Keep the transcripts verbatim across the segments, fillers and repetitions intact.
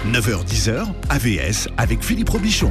neuf heures dix heures, A V S avec Philippe Robichon.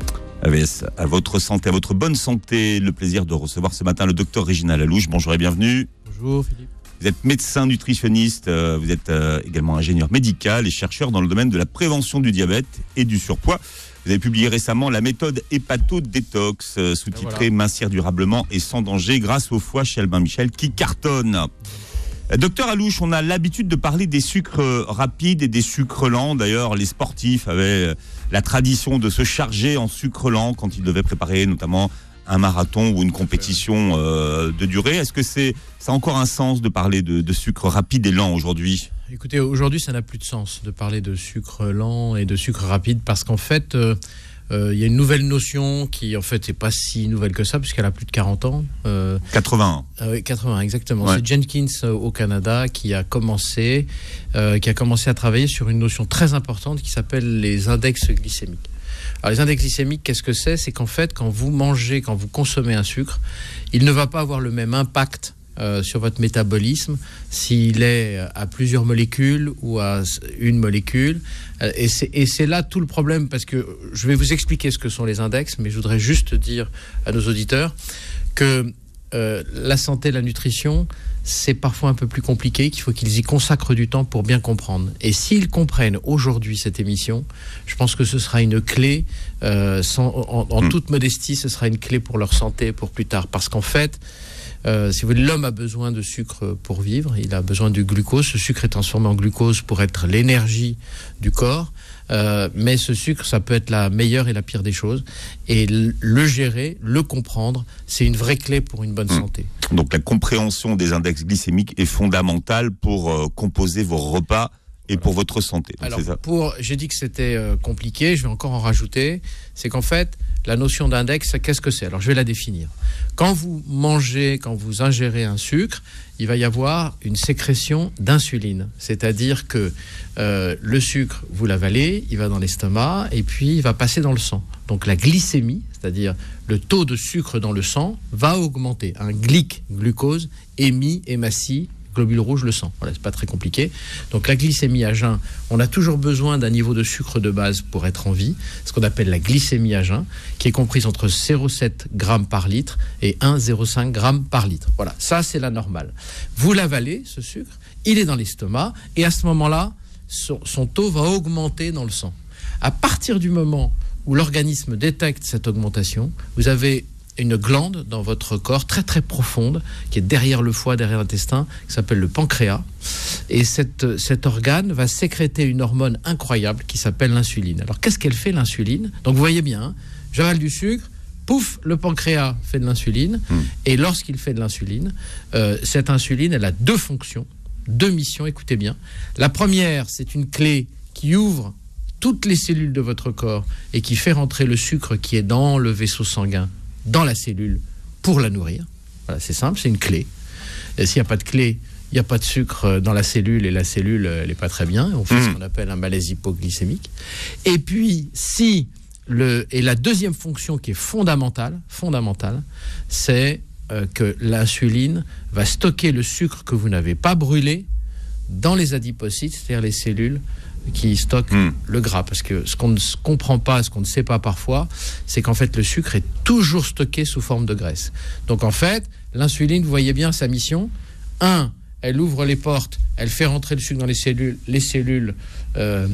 A V S, à votre santé, à votre bonne santé. Le plaisir de recevoir ce matin le docteur Régina Lalouche. Bonjour et bienvenue. Bonjour Philippe. Vous êtes médecin nutritionniste, euh, vous êtes euh, également ingénieur médical et chercheur dans le domaine de la prévention du diabète et du surpoids. Vous avez publié récemment la méthode Hépato-Détox, euh, sous-titrée voilà. Mincir durablement et sans danger grâce au foie chez Albin Michel qui cartonne. Euh, docteur Alouche, on a l'habitude de parler des sucres rapides et des sucres lents. D'ailleurs, les sportifs avaient euh, la tradition de se charger en sucre lent quand ils devaient préparer notamment un marathon ou une compétition euh, de durée. Est-ce que c'est, ça a encore un sens de parler de, de sucre rapide et lent aujourd'hui ? Écoutez, aujourd'hui, ça n'a plus de sens de parler de sucre lent et de sucre rapide parce qu'en fait, euh, euh, il y a une nouvelle notion qui, en fait, n'est pas si nouvelle que ça puisqu'elle a plus de quarante ans. Euh, quatre-vingts. Euh, quatre-vingts, exactement. Ouais. C'est Jenkins euh, au Canada qui a commencé, euh, qui a commencé à travailler sur une notion très importante qui s'appelle les index glycémiques. Alors, les index glycémiques, qu'est-ce que c'est ? C'est qu'en fait, quand vous mangez, quand vous consommez un sucre, il ne va pas avoir le même impact euh, sur votre métabolisme s'il est à plusieurs molécules ou à une molécule. Euh, et, c'est, et c'est là tout le problème, parce que je vais vous expliquer ce que sont les index, mais je voudrais juste dire à nos auditeurs que euh, la santé, la nutrition, c'est parfois un peu plus compliqué, qu'il faut qu'ils y consacrent du temps pour bien comprendre. Et s'ils comprennent aujourd'hui cette émission, je pense que ce sera une clé, euh, sans, en, en mmh. toute modestie, ce sera une clé pour leur santé pour plus tard. Parce qu'en fait, euh, si vous voulez, l'homme a besoin de sucre pour vivre, il a besoin du glucose. Ce sucre est transformé en glucose pour être l'énergie du corps. Euh, mais ce sucre, ça peut être la meilleure et la pire des choses. Et le gérer, le comprendre, c'est une vraie clé pour une bonne mmh. santé. Donc la compréhension des index glycémiques est fondamentale pour euh, composer vos repas et voilà. pour votre santé. Donc Alors, c'est ça. Pour, j'ai dit que c'était euh, compliqué, je vais encore en rajouter. C'est qu'en fait, la notion d'index, qu'est-ce que c'est ? Alors je vais la définir. Quand vous mangez, quand vous ingérez un sucre, il va y avoir une sécrétion d'insuline. C'est-à-dire que euh, le sucre, vous l'avalez, il va dans l'estomac et puis il va passer dans le sang. Donc la glycémie, c'est-à-dire le taux de sucre dans le sang, va augmenter. Un glyc, glucose, émis, hématie, globule rouge, le sang. Voilà, c'est pas très compliqué. Donc la glycémie à jeun, on a toujours besoin d'un niveau de sucre de base pour être en vie, ce qu'on appelle la glycémie à jeun, qui est comprise entre zéro virgule sept grammes par litre et un virgule zéro cinq grammes par litre. Voilà, ça c'est la normale. Vous l'avalez, ce sucre, il est dans l'estomac, et à ce moment-là, son, son taux va augmenter dans le sang. À partir du moment où l'organisme détecte cette augmentation, vous avez une glande dans votre corps très très profonde qui est derrière le foie, derrière l'intestin, qui s'appelle le pancréas. Et cette, cet organe va sécréter une hormone incroyable qui s'appelle l'insuline. Alors qu'est-ce qu'elle fait, l'insuline ? Donc vous voyez bien, hein, j'avale du sucre, pouf, le pancréas fait de l'insuline. Mmh. Et lorsqu'il fait de l'insuline, euh, cette insuline, elle a deux fonctions, deux missions, écoutez bien. La première, c'est une clé qui ouvre toutes les cellules de votre corps et qui fait rentrer le sucre qui est dans le vaisseau sanguin dans la cellule pour la nourrir. Voilà, c'est simple, c'est une clé. Et s'il n'y a pas de clé, il n'y a pas de sucre dans la cellule et la cellule, elle n'est pas très bien. On fait mmh. ce qu'on appelle un malaise hypoglycémique. Et puis, si le, et la deuxième fonction qui est fondamentale, fondamentale, c'est euh, que l'insuline va stocker le sucre que vous n'avez pas brûlé dans les adipocytes, c'est-à-dire les cellules qui stockent mmh. le gras. Parce que ce qu'on ne comprend pas, ce qu'on ne sait pas parfois, c'est qu'en fait, le sucre est toujours stocké sous forme de graisse. Donc en fait, l'insuline, vous voyez bien sa mission. Un, elle ouvre les portes, elle fait rentrer le sucre dans les cellules. Les cellules euh,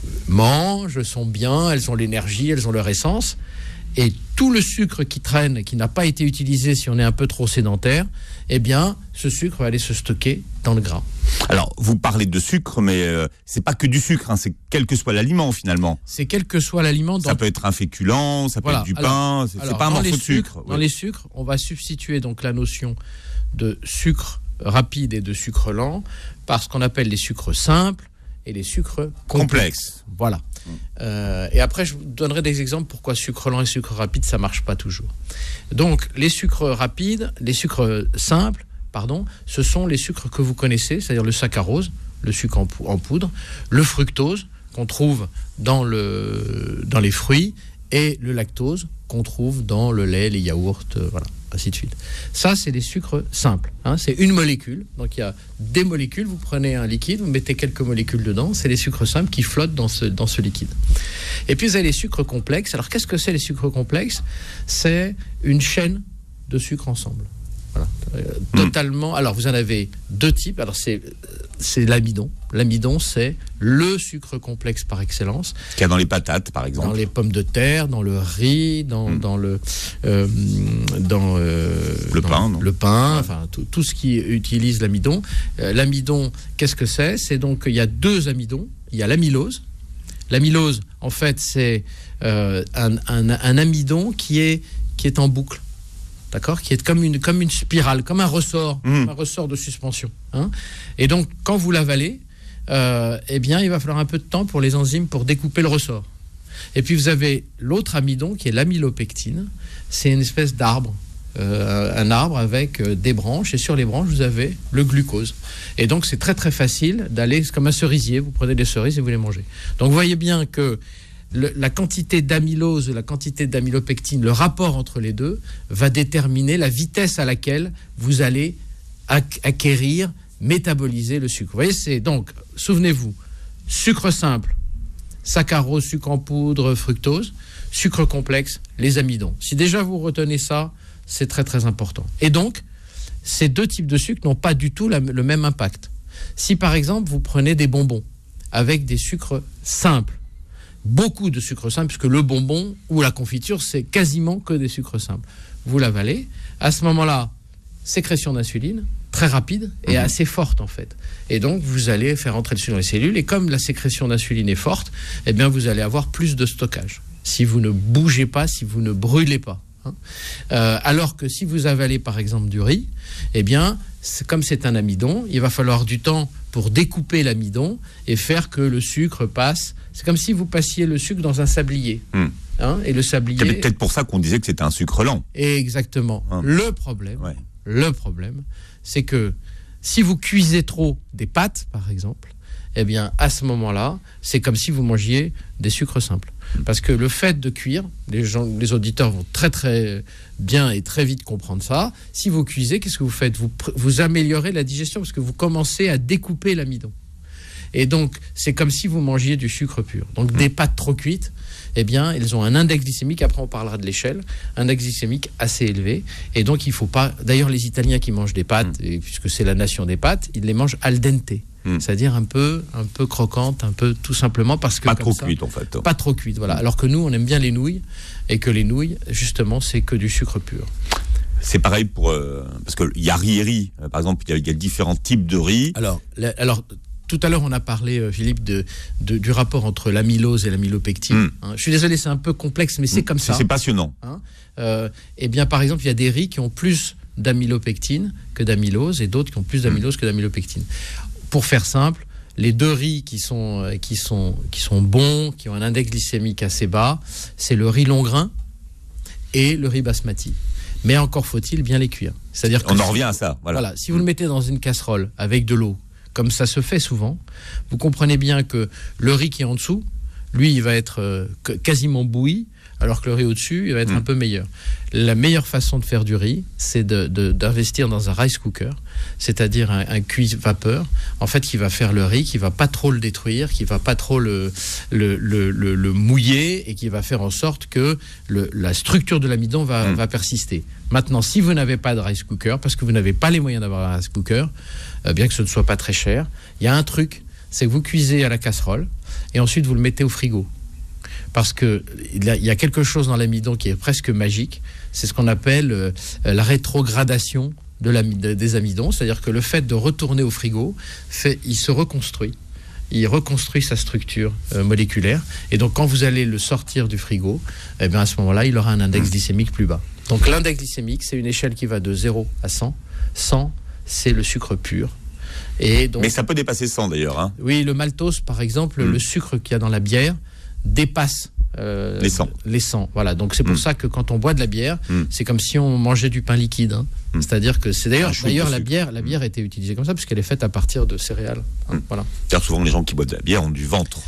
mangent, sont bien, elles ont l'énergie, elles ont leur essence. Et tout le sucre qui traîne, qui n'a pas été utilisé si on est un peu trop sédentaire, eh bien, ce sucre va aller se stocker dans le gras. Alors, vous parlez de sucre, mais euh, c'est pas que du sucre, hein, c'est quel que soit l'aliment finalement. C'est quel que soit l'aliment. Dans... Ça peut être un féculent, ça peut voilà. être du alors, pain, c'est, alors, c'est pas un morceau de sucre. Dans ouais. les sucres, on va substituer donc la notion de sucre rapide et de sucre lent par ce qu'on appelle les sucres simples et les sucres complexes. complexes. Voilà. Mmh. Euh, et après, je vous donnerai des exemples pourquoi sucre lent et sucre rapide, ça marche pas toujours. Donc, les sucres rapides, les sucres simples, pardon, ce sont les sucres que vous connaissez, c'est-à-dire le saccharose, le sucre en, pou- en poudre, le fructose qu'on trouve dans, le, dans les fruits et le lactose qu'on trouve dans le lait, les yaourts, euh, voilà, ainsi de suite. Ça, c'est des sucres simples. Hein, c'est une molécule. Donc, il y a des molécules. Vous prenez un liquide, vous mettez quelques molécules dedans. C'est les sucres simples qui flottent dans ce, dans ce liquide. Et puis, vous avez les sucres complexes. Alors, qu'est-ce que c'est les sucres complexes ? C'est une chaîne de sucres ensemble. Voilà. Euh, mmh. Totalement. Alors, vous en avez deux types. Alors, c'est, c'est l'amidon. L'amidon, c'est le sucre complexe par excellence. Qu'il y a dans les patates, par exemple. Dans les pommes de terre, dans le riz, dans, mmh. dans le euh, dans, euh, le dans pain, non le pain, ouais. enfin tout, tout ce qui utilise l'amidon. Euh, l'amidon, qu'est-ce que c'est ? C'est donc il y a deux amidons. Il y a l'amylose. L'amylose, en fait, c'est euh, un, un, un amidon qui est qui est en boucle. D'accord, qui est comme une, comme une spirale, comme un ressort, mmh. comme un ressort de suspension. Hein. Et donc, quand vous l'avalez, euh, eh bien, il va falloir un peu de temps pour les enzymes pour découper le ressort. Et puis, vous avez l'autre amidon qui est l'amylopectine. C'est une espèce d'arbre, euh, un arbre avec euh, des branches. Et sur les branches, vous avez le glucose. Et donc, c'est très, très facile d'aller, c'est comme un cerisier. Vous prenez des cerises et vous les mangez. Donc, vous voyez bien que Le, la quantité d'amylose et la quantité d'amylopectine, le rapport entre les deux, va déterminer la vitesse à laquelle vous allez ac- acquérir, métaboliser le sucre. Vous voyez, c'est donc, souvenez-vous, sucre simple, saccharose, sucre en poudre, fructose, sucre complexe, les amidons. Si déjà vous retenez ça, c'est très très important. Et donc, ces deux types de sucre n'ont pas du tout la, le même impact. Si par exemple, vous prenez des bonbons avec des sucres simples, beaucoup de sucre simple, puisque le bonbon ou la confiture, c'est quasiment que des sucres simples. Vous l'avalez, à ce moment-là, sécrétion d'insuline, très rapide et mmh. assez forte en fait. Et donc, vous allez faire entrer le sucre dans les cellules, et comme la sécrétion d'insuline est forte, eh bien, vous allez avoir plus de stockage. Si vous ne bougez pas, si vous ne brûlez pas. Hein. Euh, alors que si vous avalez par exemple du riz, eh bien, c'est, comme c'est un amidon, il va falloir du temps pour découper l'amidon et faire que le sucre passe. C'est comme si vous passiez le sucre dans un sablier. Mmh. Hein, et le sablier. C'est peut-être pour ça qu'on disait que c'était un sucre lent. Exactement. Hein. Le problème, ouais. le problème, c'est que si vous cuisez trop des pâtes, par exemple, eh bien, à ce moment-là, c'est comme si vous mangiez des sucres simples. Parce que le fait de cuire, les gens, les auditeurs vont très très bien et très vite comprendre ça. Si vous cuisez, qu'est-ce que vous faites ? Vous, vous améliorez la digestion parce que vous commencez à découper l'amidon. Et donc, c'est comme si vous mangiez du sucre pur. Donc, mmh. des pâtes trop cuites, eh bien, elles ont un index glycémique, après on parlera de l'échelle, un index glycémique assez élevé. Et donc, il ne faut pas... D'ailleurs, les Italiens qui mangent des pâtes, mmh. et puisque c'est la nation des pâtes, ils les mangent al dente. Mmh. C'est-à-dire un peu, un peu croquante, un peu tout simplement parce que... Pas trop ça, cuite, en fait. Pas trop cuite, voilà. Alors que nous, on aime bien les nouilles, et que les nouilles, justement, c'est que du sucre pur. C'est pareil pour... Euh, parce qu'il y a riz et riz. Euh, par exemple, il y, y a différents types de riz. Alors... La, alors tout à l'heure, on a parlé, euh, Philippe, de, de, du rapport entre l'amylose et l'amylopectine. Mmh. Hein. Je suis désolé, c'est un peu complexe, mais c'est mmh. comme ça. C'est passionnant. Hein. Euh, eh bien, par exemple, il y a des riz qui ont plus d'amylopectine que d'amylose, et d'autres qui ont plus d'amylose mmh. que d'amylopectine. Pour faire simple, les deux riz qui sont, euh, qui, sont, qui sont bons, qui ont un index glycémique assez bas, c'est le riz long grain et le riz basmati. Mais encore faut-il bien les cuire. C'est-à-dire que on si, en revient à ça. Voilà. Voilà, si vous le mettez dans une casserole avec de l'eau, comme ça se fait souvent, vous comprenez bien que le riz qui est en dessous, lui, il va être euh, quasiment bouilli, alors que le riz au-dessus, il va être mmh. un peu meilleur. La meilleure façon de faire du riz, c'est de, de, d'investir dans un rice cooker, c'est-à-dire un, un cuit vapeur, en fait, qui va faire le riz, qui va pas trop le détruire, qui va pas trop le, le, le, le, le mouiller, et qui va faire en sorte que le, la structure de l'amidon va, mmh. va persister. Maintenant, si vous n'avez pas de rice cooker, parce que vous n'avez pas les moyens d'avoir un rice cooker, euh, bien que ce ne soit pas très cher, il y a un truc, c'est que vous cuisez à la casserole, et ensuite vous le mettez au frigo. Parce qu'il y a quelque chose dans l'amidon qui est presque magique, c'est ce qu'on appelle euh, la rétrogradation de l'amidon, des amidons, c'est-à-dire que le fait de retourner au frigo, fait, il se reconstruit, il reconstruit sa structure euh, moléculaire, et donc quand vous allez le sortir du frigo, eh bien à ce moment-là, il aura un index glycémique plus bas. Donc l'index glycémique, c'est une échelle qui va de zéro à cent. cent, c'est le sucre pur. Et donc, mais ça peut dépasser cent d'ailleurs. Hein. Oui, le maltose, par exemple, mmh. le sucre qu'il y a dans la bière, dépasse euh, les cent. Les cent. Voilà. Donc c'est pour mmh. ça que quand on boit de la bière, mmh. c'est comme si on mangeait du pain liquide. Hein. Mmh. C'est-à-dire que c'est d'ailleurs, d'ailleurs la bière, la bière a été utilisée comme ça puisqu'elle est faite à partir de céréales. Hein. Mmh. Voilà. D'ailleurs, souvent les gens qui boivent de la bière ont du ventre.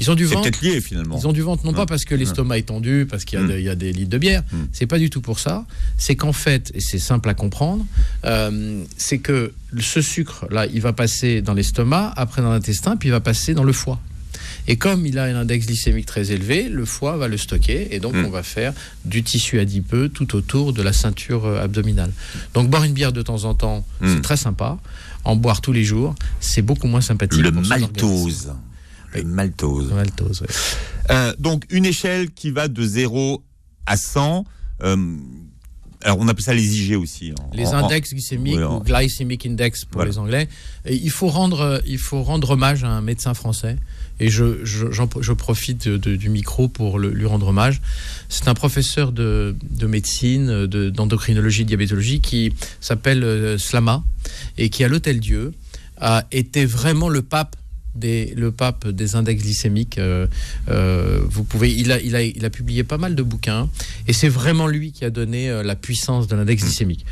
Ils ont du C'est ventre. peut-être lié finalement. Ils ont du ventre non Hum. pas parce que l'estomac est tendu, parce qu'il y a, Hum. de- il y a des litres de bière. Hum. C'est pas du tout pour ça. C'est qu'en fait, et c'est simple à comprendre, euh, c'est que ce sucre là, il va passer dans l'estomac, après dans l'intestin, puis il va passer dans le foie. Et comme il a un index glycémique très élevé, le foie va le stocker et donc Mmh. on va faire du tissu adipeux tout autour de la ceinture euh, abdominale. Donc boire une bière de temps en temps, Mmh. c'est très sympa. En boire tous les jours, c'est beaucoup moins sympathique. Le pour son organisme. maltose. Le maltose. Le maltose, ouais. Euh, donc, une échelle qui va de zéro à cent. Euh, alors, on appelle ça les I G aussi. En, Les en, index glycémiques ouais, en- ou glycemic index pour Voilà. les Anglais. Et il faut rendre, il faut rendre hommage à un médecin français. Et je, je, j'en- je profite de- de- du micro pour le- lui rendre hommage. C'est un professeur de, de médecine, de- d'endocrinologie, de diabétologie qui s'appelle euh, Slama et qui à l'Hôtel-Dieu a été vraiment le pape des, le pape des index glycémiques. Euh, euh, vous pouvez, il a, il a, il a publié pas mal de bouquins et c'est vraiment lui qui a donné euh, la puissance de l'index glycémique.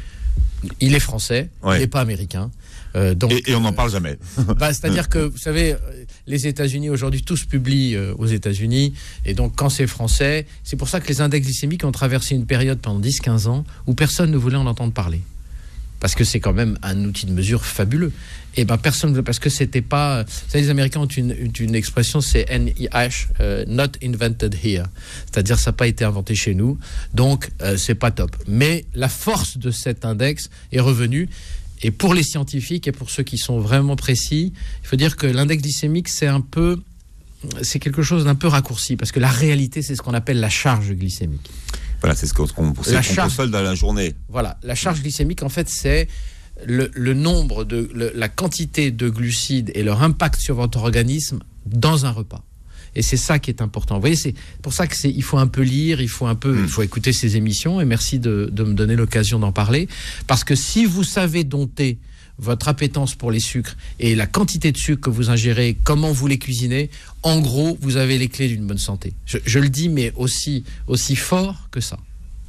Il est français, Ouais. il n'est pas américain. Euh, donc, Et, et on n'en parle jamais. bah, c'est-à-dire que, vous savez, les États-Unis aujourd'hui, tous publient euh, aux États-Unis. Et donc, quand c'est français, c'est pour ça que les index glycémiques ont traversé une période pendant dix à quinze ans où personne ne voulait en entendre parler. Parce que c'est quand même un outil de mesure fabuleux. Et ben personne ne voulait, parce que c'était pas. Vous savez, les Américains ont une, une, une expression, c'est N I H, euh, not invented here. C'est-à-dire, ça n'a pas été inventé chez nous. Donc, euh, c'est pas top. Mais la force de cet index est revenue. Et pour les scientifiques et pour ceux qui sont vraiment précis, il faut dire que l'index glycémique, c'est un peu, c'est quelque chose d'un peu raccourci, parce que la réalité, c'est ce qu'on appelle la charge glycémique. Voilà, c'est ce qu'on qu'on c'est La qu'on charge- console dans la journée. Voilà, la charge glycémique, en fait, c'est le, le nombre de, le- la quantité de glucides et leur impact sur votre organisme dans un repas. Et c'est ça qui est important. Vous voyez, c'est pour ça que c'est, il faut un peu lire, il faut un peu, Mmh. il faut écouter ces émissions. Et merci de, de me donner l'occasion d'en parler, parce que si vous savez dompter votre appétence pour les sucres et la quantité de sucre que vous ingérez, comment vous les cuisinez, en gros, vous avez les clés d'une bonne santé. Je, je le dis, mais aussi aussi fort que ça.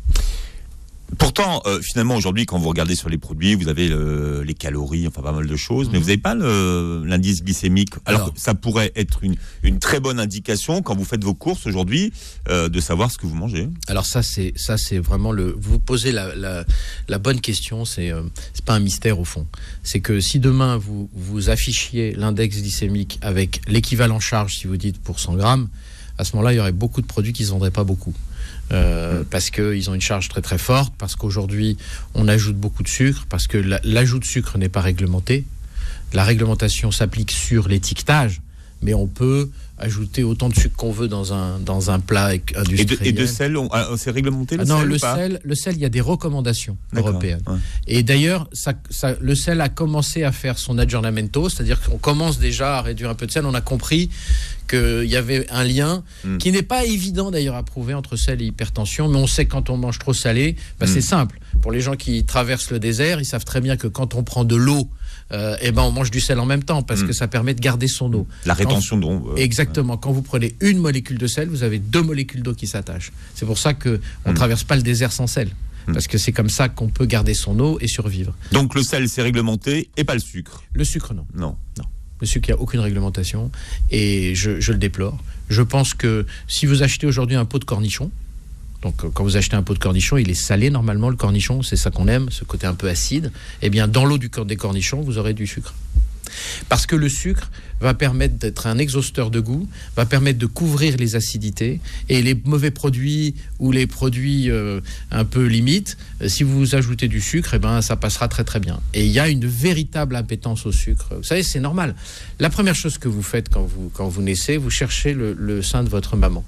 Pourtant, euh, finalement, aujourd'hui, quand vous regardez sur les produits, vous avez euh, les calories, enfin pas mal de choses, mais Mhm. vous n'avez pas le- l'indice glycémique. Alors, Alors. que ça pourrait être une, une très bonne indication quand vous faites vos courses aujourd'hui, euh, de savoir ce que vous mangez. Alors ça c'est ça c'est vraiment le. Vous posez la, la, la bonne question. C'est euh, c'est pas un mystère au fond. C'est que si demain vous vous affichiez l'index glycémique avec l'équivalent charge, si vous dites pour cent grammes, à ce moment-là il y aurait beaucoup de produits qui se vendraient pas beaucoup. Euh, parce qu'ils ont une charge très très forte, parce qu'aujourd'hui on ajoute beaucoup de sucre, parce que la- l'ajout de sucre n'est pas réglementé. La réglementation s'applique sur l'étiquetage, mais on peut ajouter autant de sucre qu'on veut dans un, dans un plat Et de, industriel. et de sel, on- ah, c'est réglementé le Ah non, sel le ou pas sel, le sel, il y a des recommandations D'accord, européennes. ouais. Et d'ailleurs, ça, ça, le sel a commencé à faire son aggiornamento, c'est-à-dire qu'on commence déjà à réduire un peu de sel. On a compris qu'il y avait un lien Mm. qui n'est pas évident d'ailleurs à prouver entre sel et hypertension, mais on sait que quand on mange trop salé, bah, Mm. c'est simple. Pour les gens qui traversent le désert, ils savent très bien que quand on prend de l'eau, euh, eh ben on mange du sel en même temps, parce Mm. que ça permet de garder son eau. La rétention d'eau. euh, Exactement. Quand vous prenez une molécule de sel, vous avez deux molécules d'eau qui s'attachent. C'est pour ça qu'on ne Mm. traverse pas le désert sans sel. Mm. Parce que c'est comme ça qu'on peut garder son eau et survivre. Donc le sel, c'est réglementé et pas le sucre. Le sucre, non. Non. Le sucre, il n'y a aucune réglementation. Et je, je le déplore. Je pense que si vous achetez aujourd'hui un pot de cornichon, donc euh, quand vous achetez un pot de cornichon, il est salé normalement, le cornichon, c'est ça qu'on aime, ce côté un peu acide. Eh bien, dans l'eau du corps des cornichons, vous aurez du sucre. Parce que le sucre va permettre d'être un exhausteur de goût, va permettre de couvrir les acidités, et les mauvais produits ou les produits euh, un peu limites, euh, si vous ajoutez du sucre, eh ben, ça passera très très bien. Et il y a une véritable appétence au sucre. Vous savez, c'est normal. La première chose que vous faites quand vous, quand vous naissez, vous cherchez le, le sein de votre maman.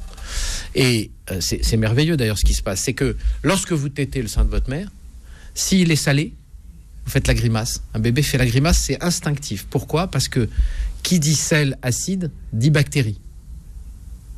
Et euh, c'est, c'est merveilleux d'ailleurs ce qui se passe, c'est que lorsque vous tétez le sein de votre mère, s'il est salé, vous faites la grimace. Un bébé fait la grimace, c'est instinctif. Pourquoi ? Parce que qui dit sel acide dit bactéries. D'accord ?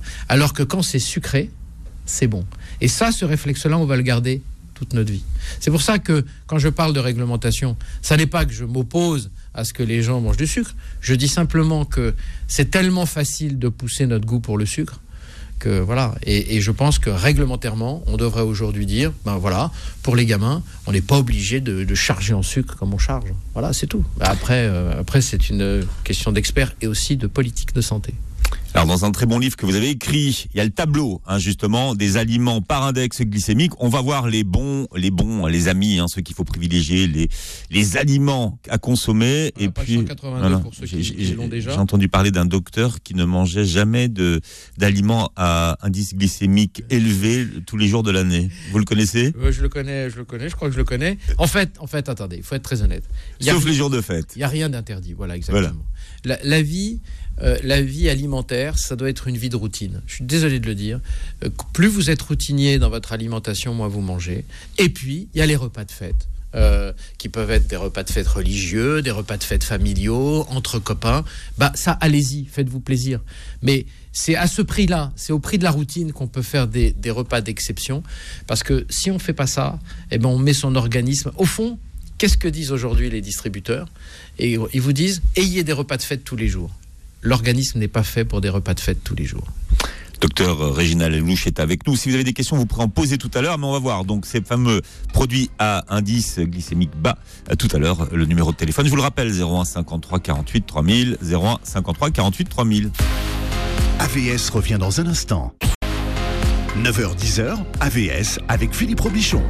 Alors que quand c'est sucré, c'est bon. Et ça, ce réflexe-là, on va le garder toute notre vie. C'est pour ça que quand je parle de réglementation, ça n'est pas que je m'oppose à ce que les gens mangent du sucre. Je dis simplement que c'est tellement facile de pousser notre goût pour le sucre que voilà. Et, et je pense que réglementairement, on devrait aujourd'hui dire, ben voilà, pour les gamins, on n'est pas obligé de, de charger en sucre comme on charge. Voilà, c'est tout. Ben après, euh, après, c'est une question d'experts et aussi de politique de santé. Alors, dans un très bon livre que vous avez écrit, il y a le tableau, hein, justement, des aliments par index glycémique. On va voir les bons, les bons, les amis, hein, ceux qu'il faut privilégier, les les aliments à consommer. Voilà, et puis, cent quatre-vingt-deux voilà, pour ceux qui, j'ai, qui l'ont déjà. J'ai entendu parler d'un docteur qui ne mangeait jamais de d'aliments à indice glycémique élevé tous les jours de l'année. Vous le connaissez ? euh, Je le connais, je le connais. Je crois que je le connais. En fait, en fait, attendez, il faut être très honnête. Sauf les jours de fête. Il n'y a rien d'interdit. Voilà, exactement. Voilà. La, la vie. Euh, la vie alimentaire, ça doit être une vie de routine. Je suis désolé de le dire. Euh, plus vous êtes routinier dans votre alimentation, moins vous mangez. Et puis, il y a les repas de fête, euh, qui peuvent être des repas de fête religieux, des repas de fête familiaux, entre copains. Bah, ça, allez-y, faites-vous plaisir. Mais c'est à ce prix-là, c'est au prix de la routine qu'on peut faire des, des repas d'exception. Parce que si on ne fait pas ça, eh ben, on met son organisme... Au fond, qu'est-ce que disent aujourd'hui les distributeurs ? Et ils vous disent, ayez des repas de fête tous les jours. L'organisme n'est pas fait pour des repas de fête tous les jours. Docteur Réginald Lelouch est avec nous. Si vous avez des questions, vous pourrez en poser tout à l'heure, mais on va voir donc ces fameux produits à indice glycémique bas tout à l'heure. Le numéro de téléphone, je vous le rappelle, zéro un cinquante-trois quarante-huit trois mille, zéro un cinquante-trois quarante-huit trois mille. A V S revient dans un instant. neuf heures dix, A V S avec Philippe Robichon.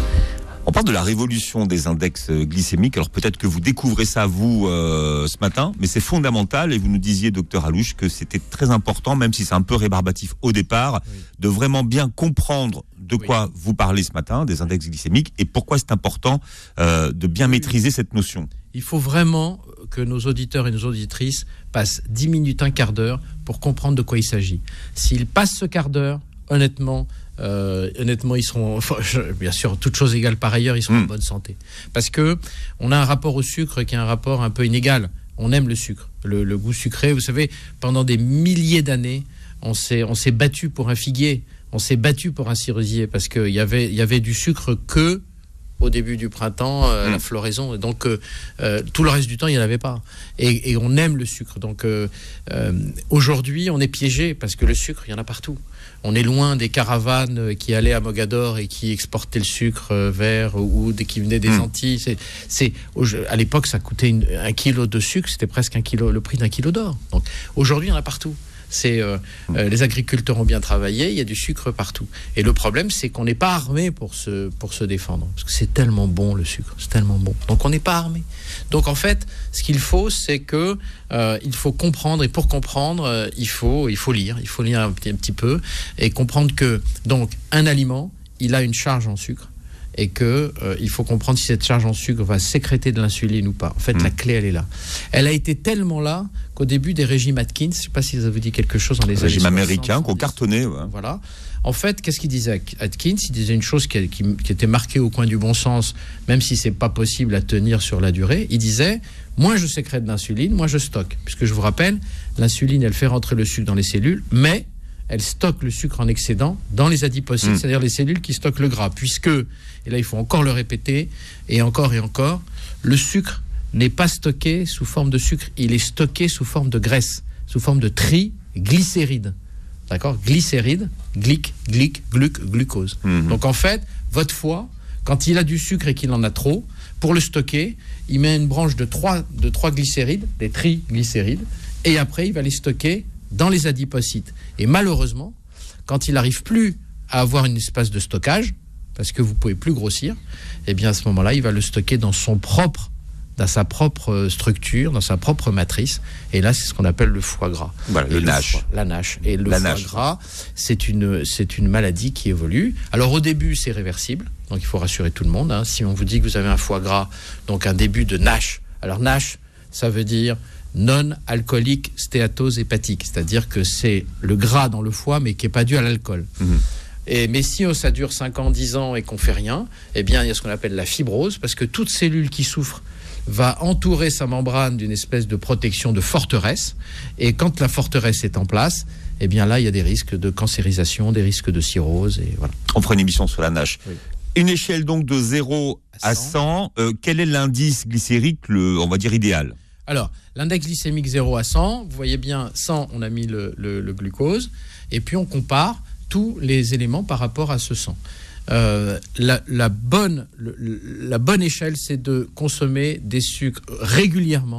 On parle de la révolution des index glycémiques. Alors peut-être que vous découvrez ça vous euh, ce matin, mais c'est fondamental. Et vous nous disiez, docteur Alouche, que c'était très important, même si c'est un peu rébarbatif au départ, oui. de vraiment bien comprendre de quoi oui. vous parlez ce matin, des index glycémiques, et pourquoi c'est important euh, de bien oui. maîtriser cette notion. Il faut vraiment que nos auditeurs et nos auditrices passent dix minutes, un quart d'heure pour comprendre de quoi il s'agit. S'ils passent ce quart d'heure, honnêtement... Euh, honnêtement, ils seront, enfin, je, bien sûr, toutes choses égales par ailleurs, ils seront mmh. en bonne santé. Parce que on a un rapport au sucre qui est un rapport un peu inégal. On aime le sucre, le, le goût sucré. Vous savez, pendant des milliers d'années, on s'est, on s'est battu pour un figuier, on s'est battu pour un cerisier, parce qu'il y avait, il y avait du sucre que au début du printemps, euh, mmh. la floraison. Donc, euh, euh, tout le reste du temps, il n'y en avait pas. Et, et on aime le sucre. Donc, euh, euh, aujourd'hui, on est piégé parce que le sucre, il y en a partout. On est loin des caravanes qui allaient à Mogador et qui exportaient le sucre vers ou, ou qui venaient des mmh. Antilles. C'est, c'est, à l'époque, ça coûtait une, un kilo de sucre, c'était presque un kilo, le prix d'un kilo d'or. Donc, aujourd'hui, il y en a partout. C'est, euh, euh, les agriculteurs ont bien travaillé, il y a du sucre partout. Et le problème, c'est qu'on n'est pas armé pour se, pour se défendre. Parce que c'est tellement bon, le sucre, c'est tellement bon. Donc on n'est pas armé. Donc en fait, ce qu'il faut, c'est que euh, il faut comprendre, et pour comprendre, euh, il, faut, il faut lire, il faut lire un petit, un petit peu, et comprendre que donc un aliment, il a une charge en sucre. Et qu'il euh, faut comprendre si cette charge en sucre va sécréter de l'insuline ou pas. En fait, mmh. la clé, elle est là. Elle a été tellement là qu'au début des régimes Atkins, je ne sais pas si ça vous dit quelque chose dans les années régime américain qu'on cartonnait. Ouais. Voilà. En fait, qu'est-ce qu'il disait Atkins ? Il disait une chose qui, qui, qui était marquée au coin du bon sens, même si ce n'est pas possible à tenir sur la durée. Il disait, moins je sécrète d'insuline, moins je stocke. Puisque je vous rappelle, l'insuline, elle fait rentrer le sucre dans les cellules, mais elle stocke le sucre en excédent dans les adipocytes, mmh. c'est-à-dire les cellules qui stockent le gras. Puisque, et là il faut encore le répéter, et encore et encore, le sucre n'est pas stocké sous forme de sucre, il est stocké sous forme de graisse, sous forme de triglycérides. D'accord ? Glycérides, glyc, glyc, gluc, glucose. Mmh. Donc en fait, votre foie, quand il a du sucre et qu'il en a trop, pour le stocker, il met une branche de trois, de trois glycérides, des triglycérides, et après il va les stocker dans les adipocytes. Et malheureusement, quand il n'arrive plus à avoir une espace de stockage, parce que vous ne pouvez plus grossir, eh bien à ce moment-là, il va le stocker dans son propre, dans sa propre structure, dans sa propre matrice. Et là, c'est ce qu'on appelle le foie gras. Voilà, le NASH. Foie, la NASH. Et le la foie NASH. gras, c'est une, c'est une maladie qui évolue. Alors au début, c'est réversible. Donc il faut rassurer tout le monde. Hein. Si on vous dit que vous avez un foie gras, donc un début de NASH. Alors NASH, ça veut dire non-alcoolique stéatose hépatique. C'est-à-dire que c'est le gras dans le foie, mais qui n'est pas dû à l'alcool. Mmh. Et, mais si oh, ça dure cinq ans, dix ans et qu'on ne fait rien, eh bien, il y a ce qu'on appelle la fibrose, parce que toute cellule qui souffre va entourer sa membrane d'une espèce de protection de forteresse. Et quand la forteresse est en place, eh bien là, il y a des risques de cancérisation, des risques de cirrhose. Et voilà. On fera une émission sur la NASH. Oui. Une échelle donc de zéro à cent. Euh, quel est l'indice glycérique, le, on va dire, idéal ? Alors, l'index glycémique zéro à cent, vous voyez bien, cent, on a mis le, le, le glucose, et puis on compare tous les éléments par rapport à ce cent. Euh, la, la, bonne, le, la bonne échelle, c'est de consommer des sucres régulièrement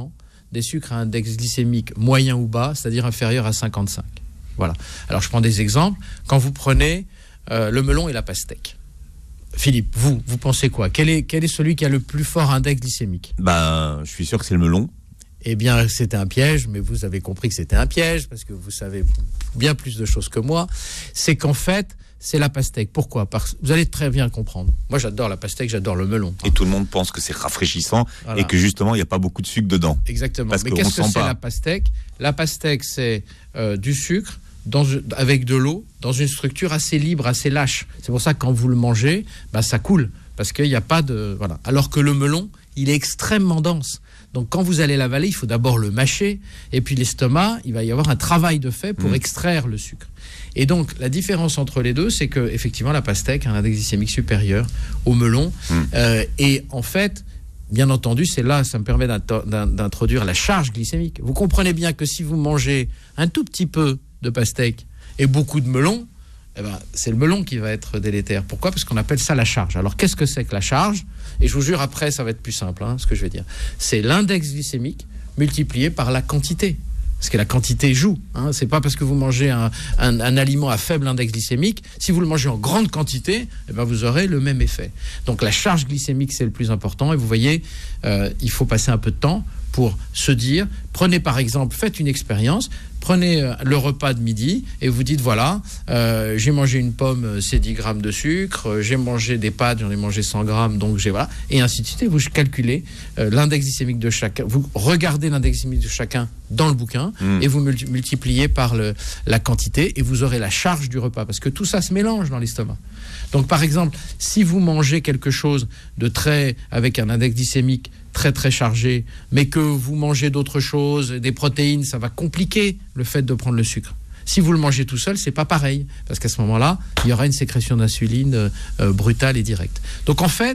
des sucres à index glycémique moyen ou bas, c'est-à-dire inférieur à cinquante-cinq. Voilà. Alors je prends des exemples. Quand vous prenez euh, le melon et la pastèque, Philippe, vous, vous pensez quoi ? Quel est, quel est celui qui a le plus fort index glycémique ? Ben, je suis sûr que c'est le melon. Eh bien, c'était un piège, mais vous avez compris que c'était un piège, parce que vous savez bien plus de choses que moi. C'est qu'en fait, c'est la pastèque. Pourquoi ? Parce que vous allez très bien comprendre. Moi, j'adore la pastèque, j'adore le melon. Et tout le monde pense que c'est rafraîchissant voilà. et que justement, il n'y a pas beaucoup de sucre dedans. Exactement. Parce mais que qu'est-ce que c'est pas. la pastèque ? La pastèque, c'est euh, du sucre dans, avec de l'eau dans une structure assez libre, assez lâche. C'est pour ça que quand vous le mangez, bah, ça coule. Parce qu'il n'y a pas de... Voilà. Alors que le melon, il est extrêmement dense. Donc quand vous allez l'avaler, il faut d'abord le mâcher. Et puis l'estomac, il va y avoir un travail de fait pour mmh. extraire le sucre. Et donc la différence entre les deux, c'est que effectivement la pastèque a un index glycémique supérieur au melon. Mmh. Euh, et en fait, bien entendu, c'est là, ça me permet d'introduire la charge glycémique. Vous comprenez bien que si vous mangez un tout petit peu de pastèque et beaucoup de melon, eh ben, c'est le melon qui va être délétère. Pourquoi ? Parce qu'on appelle ça la charge. Alors, qu'est-ce que c'est que la charge ? Et je vous jure, après, ça va être plus simple, hein, ce que je vais dire. C'est l'index glycémique multiplié par la quantité. Parce que la quantité joue. Hein. C'est pas parce que vous mangez un, un, un aliment à faible index glycémique, si vous le mangez en grande quantité, eh ben, vous aurez le même effet. Donc, la charge glycémique, c'est le plus important. Et vous voyez, euh, il faut passer un peu de temps pour se dire, prenez par exemple, faites une expérience, prenez euh, le repas de midi et vous dites, voilà, euh, j'ai mangé une pomme, c'est dix grammes de sucre, euh, j'ai mangé des pâtes, j'en ai mangé cent grammes, donc j'ai, voilà, et ainsi de suite, et vous calculez euh, l'index glycémique de chacun, vous regardez l'index glycémique de chacun dans le bouquin, mmh. et vous multi- multipliez par le, la quantité, et vous aurez la charge du repas, parce que tout ça se mélange dans l'estomac. Donc par exemple, si vous mangez quelque chose de très, avec un index glycémique très très chargé, mais que vous mangez d'autres choses, des protéines, ça va compliquer le fait de prendre le sucre. Si vous le mangez tout seul, c'est pas pareil, parce qu'à ce moment-là, il y aura une sécrétion d'insuline euh, brutale et directe. Donc en fait,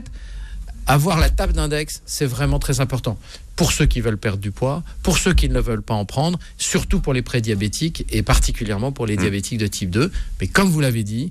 avoir la table d'index, c'est vraiment très important. Pour ceux qui veulent perdre du poids, pour ceux qui ne veulent pas en prendre, surtout pour les prédiabétiques et particulièrement pour les mmh. diabétiques de type deux. Mais comme vous l'avez dit,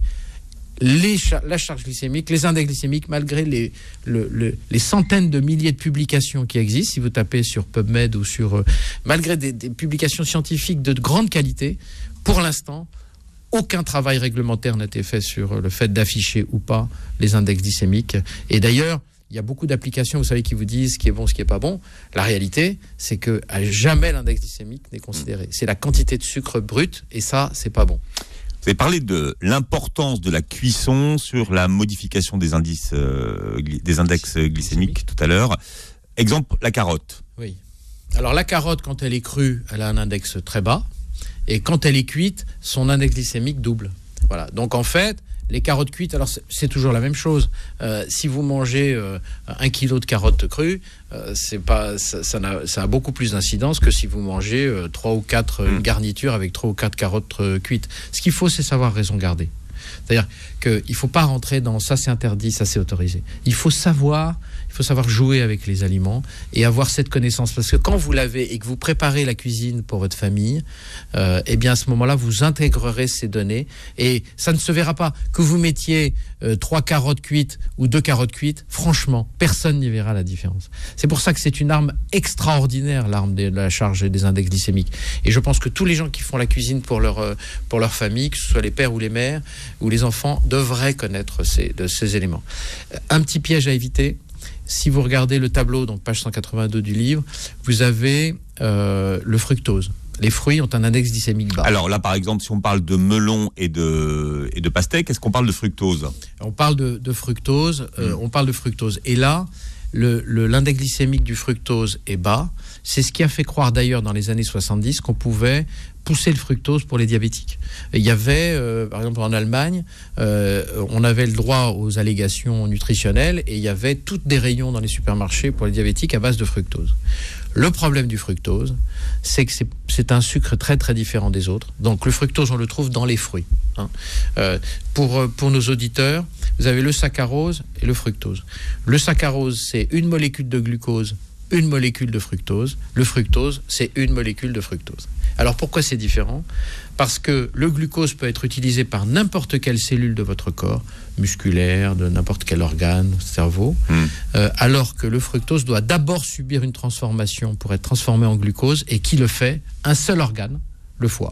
Les char- la charge glycémique, les index glycémiques, malgré les, le, le, les centaines de milliers de publications qui existent, si vous tapez sur PubMed ou sur... Euh, malgré des, des publications scientifiques de grande qualité, pour l'instant, aucun travail réglementaire n'a été fait sur le fait d'afficher ou pas les index glycémiques. Et d'ailleurs, il y a beaucoup d'applications, vous savez, qui vous disent ce qui est bon, ce qui n'est pas bon. La réalité, c'est que à jamais l'index glycémique n'est considéré. C'est la quantité de sucre brut, et ça, c'est pas bon. Vous avez parlé de l'importance de la cuisson sur la modification des indices, euh, des index glycémiques tout à l'heure. Exemple, la carotte. Oui. Alors la carotte, quand elle est crue, elle a un index très bas. Et quand elle est cuite, son index glycémique double. Voilà. Donc en fait, les carottes cuites, alors c'est, c'est toujours la même chose. Euh, si vous mangez euh, un kilo de carottes crues, euh, c'est pas, ça, ça, n'a, ça a beaucoup plus d'incidence que si vous mangez euh, trois ou quatre euh, garnitures avec trois ou quatre carottes euh, cuites. Ce qu'il faut, c'est savoir raison garder. C'est-à-dire qu'il ne faut pas rentrer dans ça c'est interdit, ça c'est autorisé. Il faut savoir, il faut savoir jouer avec les aliments et avoir cette connaissance. Parce que quand vous l'avez et que vous préparez la cuisine pour votre famille, euh, eh bien à ce moment-là, vous intégrerez ces données et ça ne se verra pas. Que vous mettiez euh, trois carottes cuites ou deux carottes cuites, franchement, personne n'y verra la différence. C'est pour ça que c'est une arme extraordinaire, l'arme de la charge et des index glycémiques. Et je pense que tous les gens qui font la cuisine pour leur, euh, pour leur famille, que ce soit les pères ou les mères, ou les enfants, devraient connaître ces, de ces éléments. Un petit piège à éviter, si vous regardez le tableau, donc page cent quatre-vingt-deux du livre, vous avez euh, le fructose. Les fruits ont un index glycémique bas. Alors là, par exemple, si on parle de melon et de, et de pastèque, est-ce qu'on parle de fructose ? On parle de, de fructose, euh, mmh. on parle de fructose. Et là, le, le, l'index glycémique du fructose est bas. C'est ce qui a fait croire d'ailleurs dans les années soixante-dix qu'on pouvait pousser le fructose pour les diabétiques. Il y avait, euh, par exemple en Allemagne, euh, on avait le droit aux allégations nutritionnelles et il y avait toutes des rayons dans les supermarchés pour les diabétiques à base de fructose. Le problème du fructose, c'est que c'est, c'est un sucre très très différent des autres. Donc le fructose, on le trouve dans les fruits. Hein. Euh, pour, pour nos auditeurs, vous avez le saccharose et le fructose. Le saccharose, c'est une molécule de glucose une molécule de fructose. Le fructose, c'est une molécule de fructose. Alors pourquoi c'est différent ? Parce que le glucose peut être utilisé par n'importe quelle cellule de votre corps, musculaire, de n'importe quel organe, cerveau, mmh. euh, alors que le fructose doit d'abord subir une transformation pour être transformé en glucose, et qui le fait ? Un seul organe, le foie.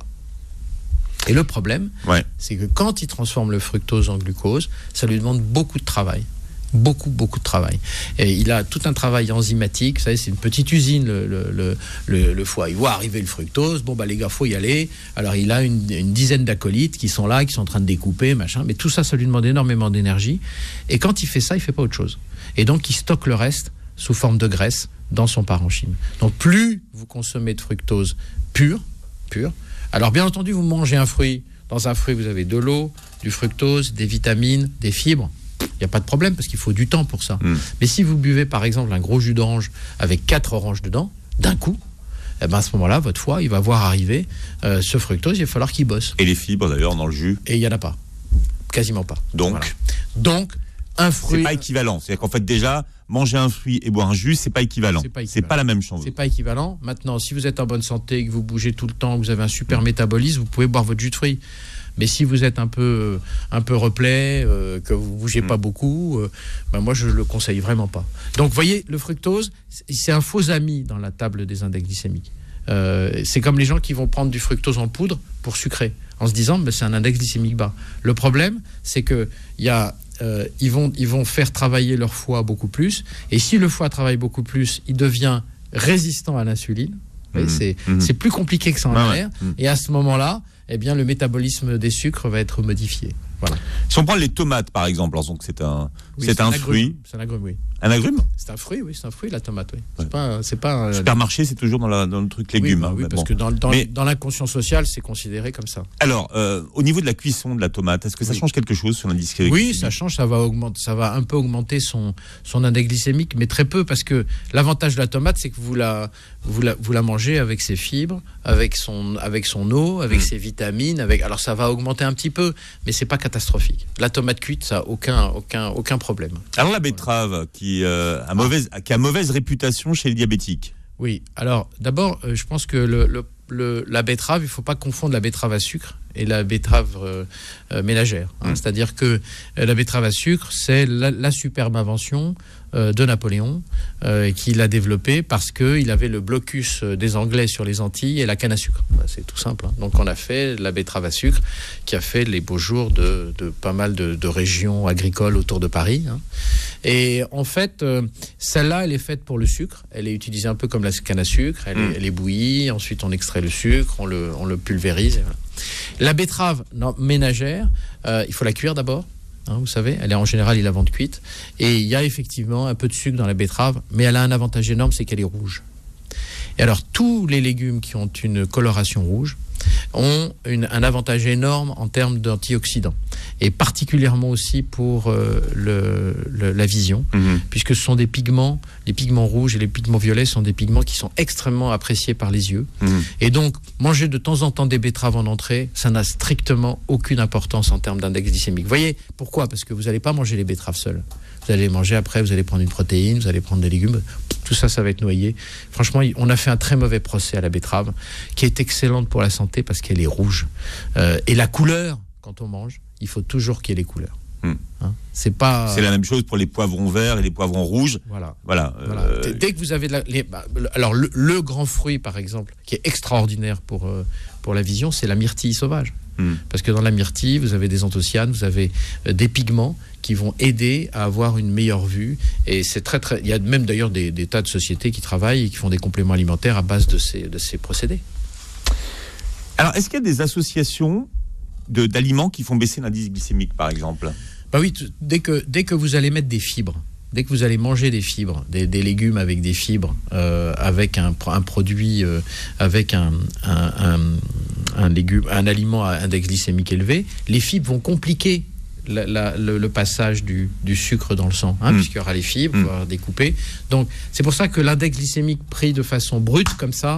Et le problème, ouais. c'est que quand il transforme le fructose en glucose, ça lui demande beaucoup de travail. Beaucoup, beaucoup de travail. Et il a tout un travail enzymatique. Vous savez, c'est une petite usine, le, le, le, le foie. Il voit arriver le fructose. Bon, bah, les gars, faut y aller. Alors, il a une, une dizaine d'acolytes qui sont là, qui sont en train de découper, machin. Mais tout ça, ça lui demande énormément d'énergie. Et quand il fait ça, il fait pas autre chose. Et donc, il stocke le reste sous forme de graisse dans son parenchyme. Donc, plus vous consommez de fructose pur, pur. Alors, bien entendu, vous mangez un fruit. Dans un fruit, vous avez de l'eau, du fructose, des vitamines, des fibres. Il n'y a pas de problème parce qu'il faut du temps pour ça. Mmh. Mais si vous buvez par exemple un gros jus d'orange avec quatre oranges dedans, d'un coup, eh ben à ce moment-là, votre foie, il va voir arriver euh, ce fructose, il va falloir qu'il bosse. Et les fibres d'ailleurs dans le jus ? Et il n'y en a pas. Quasiment pas. Donc, voilà. Donc un fruit... C'est pas équivalent. C'est-à-dire qu'en fait déjà, manger un fruit et boire un jus, c'est pas équivalent. C'est pas, équivalent. C'est pas la même chose. C'est pas équivalent. Maintenant, si vous êtes en bonne santé, que vous bougez tout le temps, que vous avez un super mmh. métabolisme, vous pouvez boire votre jus de fruits. Mais si vous êtes un peu, un peu replet, euh, que vous ne bougez mmh. pas beaucoup, euh, ben moi je ne le conseille vraiment pas. Donc vous voyez, le fructose, c'est un faux ami dans la table des index glycémiques. Euh, c'est comme les gens qui vont prendre du fructose en poudre pour sucrer, en se disant ben, c'est un index glycémique bas. Le problème, c'est que y a, euh, ils, vont, ils vont faire travailler leur foie beaucoup plus, et si le foie travaille beaucoup plus, il devient résistant à l'insuline. Mmh. C'est, mmh. c'est plus compliqué que ça en a l'air, mmh. et à ce moment-là, eh bien, le métabolisme des sucres va être modifié. Voilà. Si on prend les tomates, par exemple, donc c'est un, oui, c'est, c'est un, un fruit. C'est un agrume, oui. Un agrume ? C'est un fruit, oui, c'est un fruit, la tomate, oui. C'est ouais. pas, c'est pas un... Supermarché, c'est toujours dans, la, dans le truc légumes. Oui, bah, hein, oui parce bon. que dans, dans, Mais... dans l'inconscient social, c'est considéré comme ça. Alors, euh, au niveau de la cuisson de la tomate, est-ce que ça oui. change quelque chose sur l'indice glycémique ? Oui, ça change, ça va augmenter, ça va un peu augmenter son, son index glycémique, mais très peu, parce que l'avantage de la tomate, c'est que vous la, vous la, vous la mangez avec ses fibres, avec son, avec son eau, avec mmh. ses vitamines, avec, alors ça va augmenter un petit peu, mais c'est pas catastrophique. La tomate cuite, ça n'a aucun, aucun, aucun problème. Alors la betterave, voilà. qui, euh, a mauvaise, qui a mauvaise réputation chez les diabétiques. Oui, alors d'abord, euh, je pense que le, le, le, la betterave, il ne faut pas confondre la betterave à sucre et la betterave euh, euh, ménagère. Hein. Mmh. C'est-à-dire que euh, la betterave à sucre, c'est la, la superbe invention euh, de Napoléon euh, qu'il a développée parce qu'il avait le blocus des Anglais sur les Antilles et la canne à sucre. Bah, c'est tout simple. Hein. Donc on a fait la betterave à sucre qui a fait les beaux jours de, de pas mal de, de régions agricoles autour de Paris. Hein. Et en fait, euh, celle-là, elle est faite pour le sucre. Elle est utilisée un peu comme la canne à sucre. Elle, mmh. est, elle est bouillie. Ensuite, on extrait le sucre, on le, on le pulvérise. Et voilà. La betterave non, ménagère, euh, il faut la cuire d'abord. Hein, vous savez, elle est en général, il la vend cuite. Et il y a effectivement un peu de sucre dans la betterave, mais elle a un avantage énorme, c'est qu'elle est rouge. Et alors, tous les légumes qui ont une coloration rouge ont une, un avantage énorme en termes d'antioxydants. Et particulièrement aussi pour euh, le, le, la vision, mmh. puisque ce sont des pigments, les pigments rouges et les pigments violets sont des pigments qui sont extrêmement appréciés par les yeux. Mmh. Et donc, manger de temps en temps des betteraves en entrée, ça n'a strictement aucune importance en termes d'index glycémique. Vous voyez pourquoi ? Parce que vous n'allez pas manger les betteraves seules. Vous allez manger après, vous allez prendre une protéine, vous allez prendre des légumes, tout ça, ça va être noyé. Franchement, on a fait un très mauvais procès à la betterave, qui est excellente pour la santé parce qu'elle est rouge. Euh, et la couleur, quand on mange, il faut toujours qu'il y ait les couleurs. Hum. Hein, c'est pas. C'est la même chose pour les poivrons verts et les poivrons rouges. Voilà. Voilà. voilà. Euh... Dès que vous avez de la, les, bah, alors le, le grand fruit, par exemple, qui est extraordinaire pour euh, pour la vision, c'est la myrtille sauvage. Hum. Parce que dans la myrtille, vous avez des anthocyanes, vous avez euh, des pigments qui vont aider à avoir une meilleure vue. Et c'est très très. Il y a même d'ailleurs des, des tas de sociétés qui travaillent et qui font des compléments alimentaires à base de ces de ces procédés. Alors, est-ce qu'il y a des associations de, d'aliments qui font baisser l'indice glycémique, par exemple ? Bah oui, t- dès que, dès que vous allez mettre des fibres, dès que vous allez manger des fibres, des, des légumes avec des fibres, euh, avec un, un produit, euh, avec un, un, un, un, légume, un aliment à index glycémique élevé, les fibres vont compliquer la, la, le, le passage du, du sucre dans le sang, hein, mmh. puisqu'il y aura les fibres, mmh. il va découper. Donc, c'est pour ça que l'index glycémique pris de façon brute, comme ça,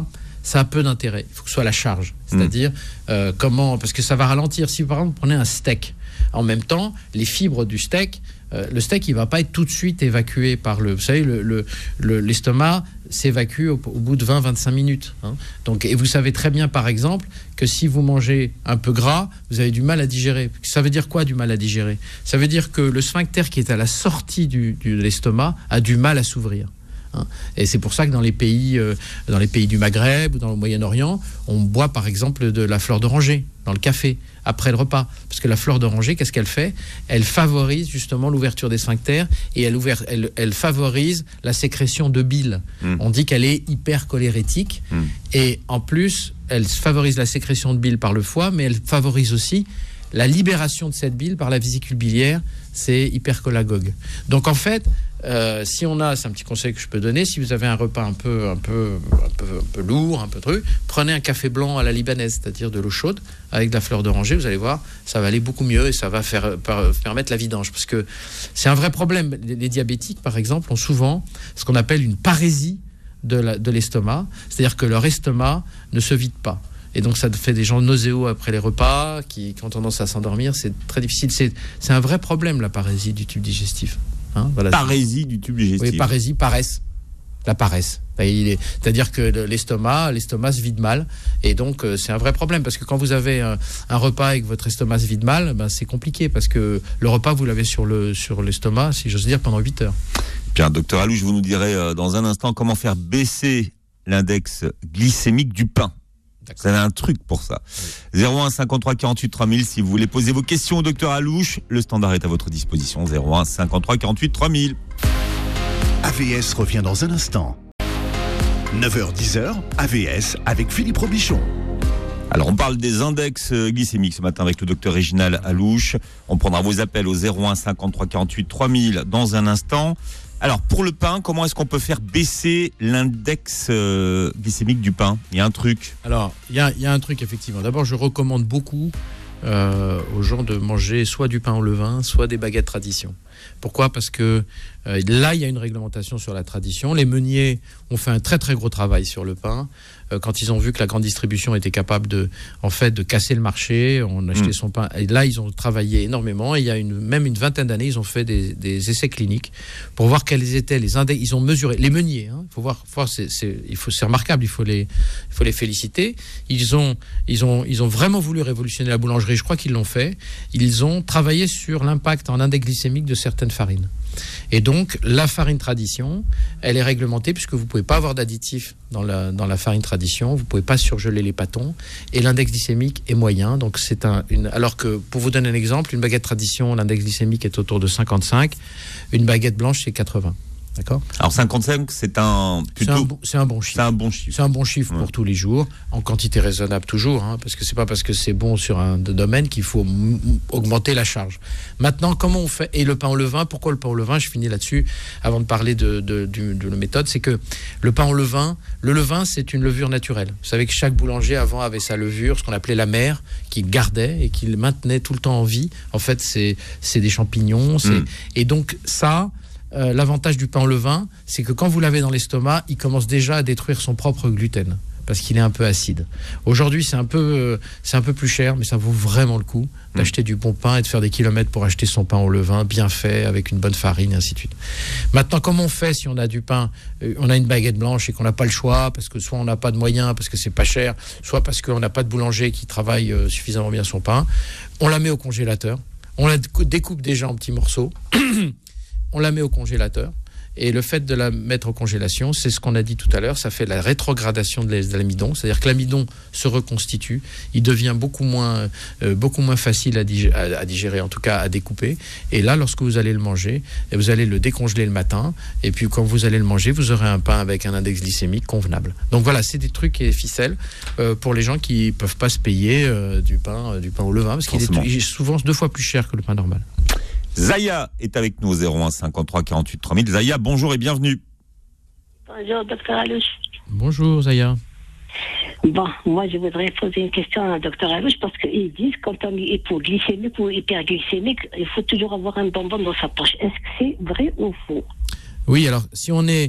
ça a peu d'intérêt. Il faut que ce soit la charge. C'est-à-dire, mmh. euh, comment... Parce que ça va ralentir. Si, par exemple, vous prenez un steak, en même temps, les fibres du steak... Euh, le steak, il ne va pas être tout de suite évacué par le... Vous savez, le, le, le, l'estomac s'évacue au, au bout de vingt à vingt-cinq minutes. Hein. Donc, et vous savez très bien, par exemple, que si vous mangez un peu gras, vous avez du mal à digérer. Ça veut dire quoi, du mal à digérer ? Ça veut dire que le sphincter qui est à la sortie du, du, de l'estomac a du mal à s'ouvrir. Hein. Et c'est pour ça que dans les pays, euh, dans les pays du Maghreb ou dans le Moyen-Orient, on boit, par exemple, de la fleur d'oranger dans le café après le repas, parce que la fleur d'oranger, qu'est-ce qu'elle fait ? Elle favorise justement l'ouverture des sphincters et elle, ouvert, elle, elle favorise la sécrétion de bile. Mmh. On dit qu'elle est hypercholérétique mmh. et en plus, elle favorise la sécrétion de bile par le foie, mais elle favorise aussi la libération de cette bile par la vésicule biliaire. C'est hypercholagogue. Donc en fait, euh, si on a, c'est un petit conseil que je peux donner, si vous avez un repas un peu, un peu, un peu, un peu lourd, un peu truc, prenez un café blanc à la libanaise, c'est-à-dire de l'eau chaude avec de la fleur d'oranger. Vous allez voir, ça va aller beaucoup mieux et ça va faire par, permettre la vidange, parce que c'est un vrai problème. Les, les diabétiques, par exemple, ont souvent ce qu'on appelle une parésie de, la, de l'estomac, c'est-à-dire que leur estomac ne se vide pas. Et donc, ça fait des gens nauséeux après les repas, qui, qui ont tendance à s'endormir. C'est très difficile. C'est, c'est un vrai problème, la parésie du tube digestif. Hein, voilà. Parésie du tube digestif. Oui, parésie, paresse. La paresse. Il est, c'est-à-dire que l'estomac, l'estomac se vide mal. Et donc, euh, c'est un vrai problème. Parce que quand vous avez un, un repas et que votre estomac se vide mal, ben, c'est compliqué. Parce que le repas, vous l'avez sur, le, sur l'estomac, si j'ose dire, pendant huit heures. Bien, docteur Alouche, vous nous direz euh, dans un instant comment faire baisser l'index glycémique du pain. D'accord. Vous avez un truc pour ça. Oui. zéro un cinquante-trois quarante-huit trois mille si vous voulez poser vos questions au docteur Alouche. Le standard est à votre disposition. zéro un cinquante-trois quarante-huit trois mille. A V S revient dans un instant. neuf heures dix, A V S avec Philippe Robichon. Alors, on parle des index glycémiques ce matin avec le docteur Réginald Alouche. On prendra vos appels au zéro un cinquante-trois quarante-huit trois mille dans un instant. Alors, pour le pain, comment est-ce qu'on peut faire baisser l'index euh, glycémique du pain ? Il y a un truc. Alors, il y a, y a un truc, effectivement. D'abord, je recommande beaucoup euh, aux gens de manger soit du pain au levain, soit des baguettes tradition. Pourquoi ? Parce que euh, là, il y a une réglementation sur la tradition. Les meuniers ont fait un très, très gros travail sur le pain. Euh, quand ils ont vu que la grande distribution était capable de, en fait, de casser le marché, on achetait mmh. son pain. Et là, ils ont travaillé énormément. Et il y a une, même une vingtaine d'années, ils ont fait des, des essais cliniques pour voir quels étaient les index. Ils ont mesuré les meuniers. Hein, il faut voir, faut voir c'est, c'est, il faut, c'est remarquable. Il faut les, il faut les féliciter. Ils ont, ils ont, ils ont vraiment voulu révolutionner la boulangerie. Je crois qu'ils l'ont fait. Ils ont travaillé sur l'impact en index glycémique de certaines farines. Et donc, la farine tradition, elle est réglementée puisque vous ne pouvez pas avoir d'additifs dans la, dans la farine tradition, vous ne pouvez pas surgeler les pâtons, et l'index glycémique est moyen. Donc c'est un, une, alors que, pour vous donner un exemple, une baguette tradition, l'index glycémique est autour de cinquante-cinq, une baguette blanche, c'est quatre-vingts. D'accord ? Alors cinquante-cinq, c'est un plutôt... C'est un, bon, c'est un bon chiffre. C'est un bon chiffre. C'est un bon chiffre ouais. pour tous les jours, en quantité raisonnable toujours, hein, parce que c'est pas parce que c'est bon sur un domaine qu'il faut m- augmenter la charge. Maintenant, comment on fait ? Et le pain au levain, pourquoi le pain au levain ? Je finis là-dessus, avant de parler de, de, de, de la méthode, c'est que le pain au levain, le levain, c'est une levure naturelle. Vous savez que chaque boulanger avant avait sa levure, ce qu'on appelait la mère, qu'il gardait et qu'il maintenait tout le temps en vie. En fait, c'est, c'est des champignons. C'est... Mm. Et donc ça... Euh, l'avantage du pain au levain, c'est que quand vous l'avez dans l'estomac, il commence déjà à détruire son propre gluten parce qu'il est un peu acide. Aujourd'hui, c'est un peu, euh, c'est un peu plus cher, mais ça vaut vraiment le coup d'acheter mmh. du bon pain et de faire des kilomètres pour acheter son pain au levain, bien fait, avec une bonne farine, et ainsi de suite. Maintenant, comment on fait si on a du pain, euh, on a une baguette blanche et qu'on n'a pas le choix, parce que soit on n'a pas de moyens, parce que c'est pas cher, soit parce qu'on n'a pas de boulanger qui travaille euh, suffisamment bien son pain. On la met au congélateur, on la découpe déjà en petits morceaux. On la met au congélateur et le fait de la mettre en congélation, c'est ce qu'on a dit tout à l'heure, ça fait la rétrogradation de l'amidon, c'est-à-dire que l'amidon se reconstitue, il devient beaucoup moins, euh, beaucoup moins facile à digérer, à, à digérer, en tout cas à découper. Et là, lorsque vous allez le manger, vous allez le décongeler le matin et puis quand vous allez le manger, vous aurez un pain avec un index glycémique convenable. Donc voilà, c'est des trucs et ficelles euh, pour les gens qui ne peuvent pas se payer euh, du pain, euh, du pain au levain, parce qu'il est, il est souvent deux fois plus cher que le pain normal. Zaya est avec nous au zéro un cinquante-trois quarante-huit trois mille. Zaya, bonjour et bienvenue. Bonjour, docteur Alouche. Bonjour, Zaya. Bon, moi, je voudrais poser une question à docteur Alouche parce qu'ils disent quand on est hypoglycémique ou hyperglycémique, il faut toujours avoir un bonbon dans sa poche. Est-ce que c'est vrai ou faux ? Oui, alors, si on est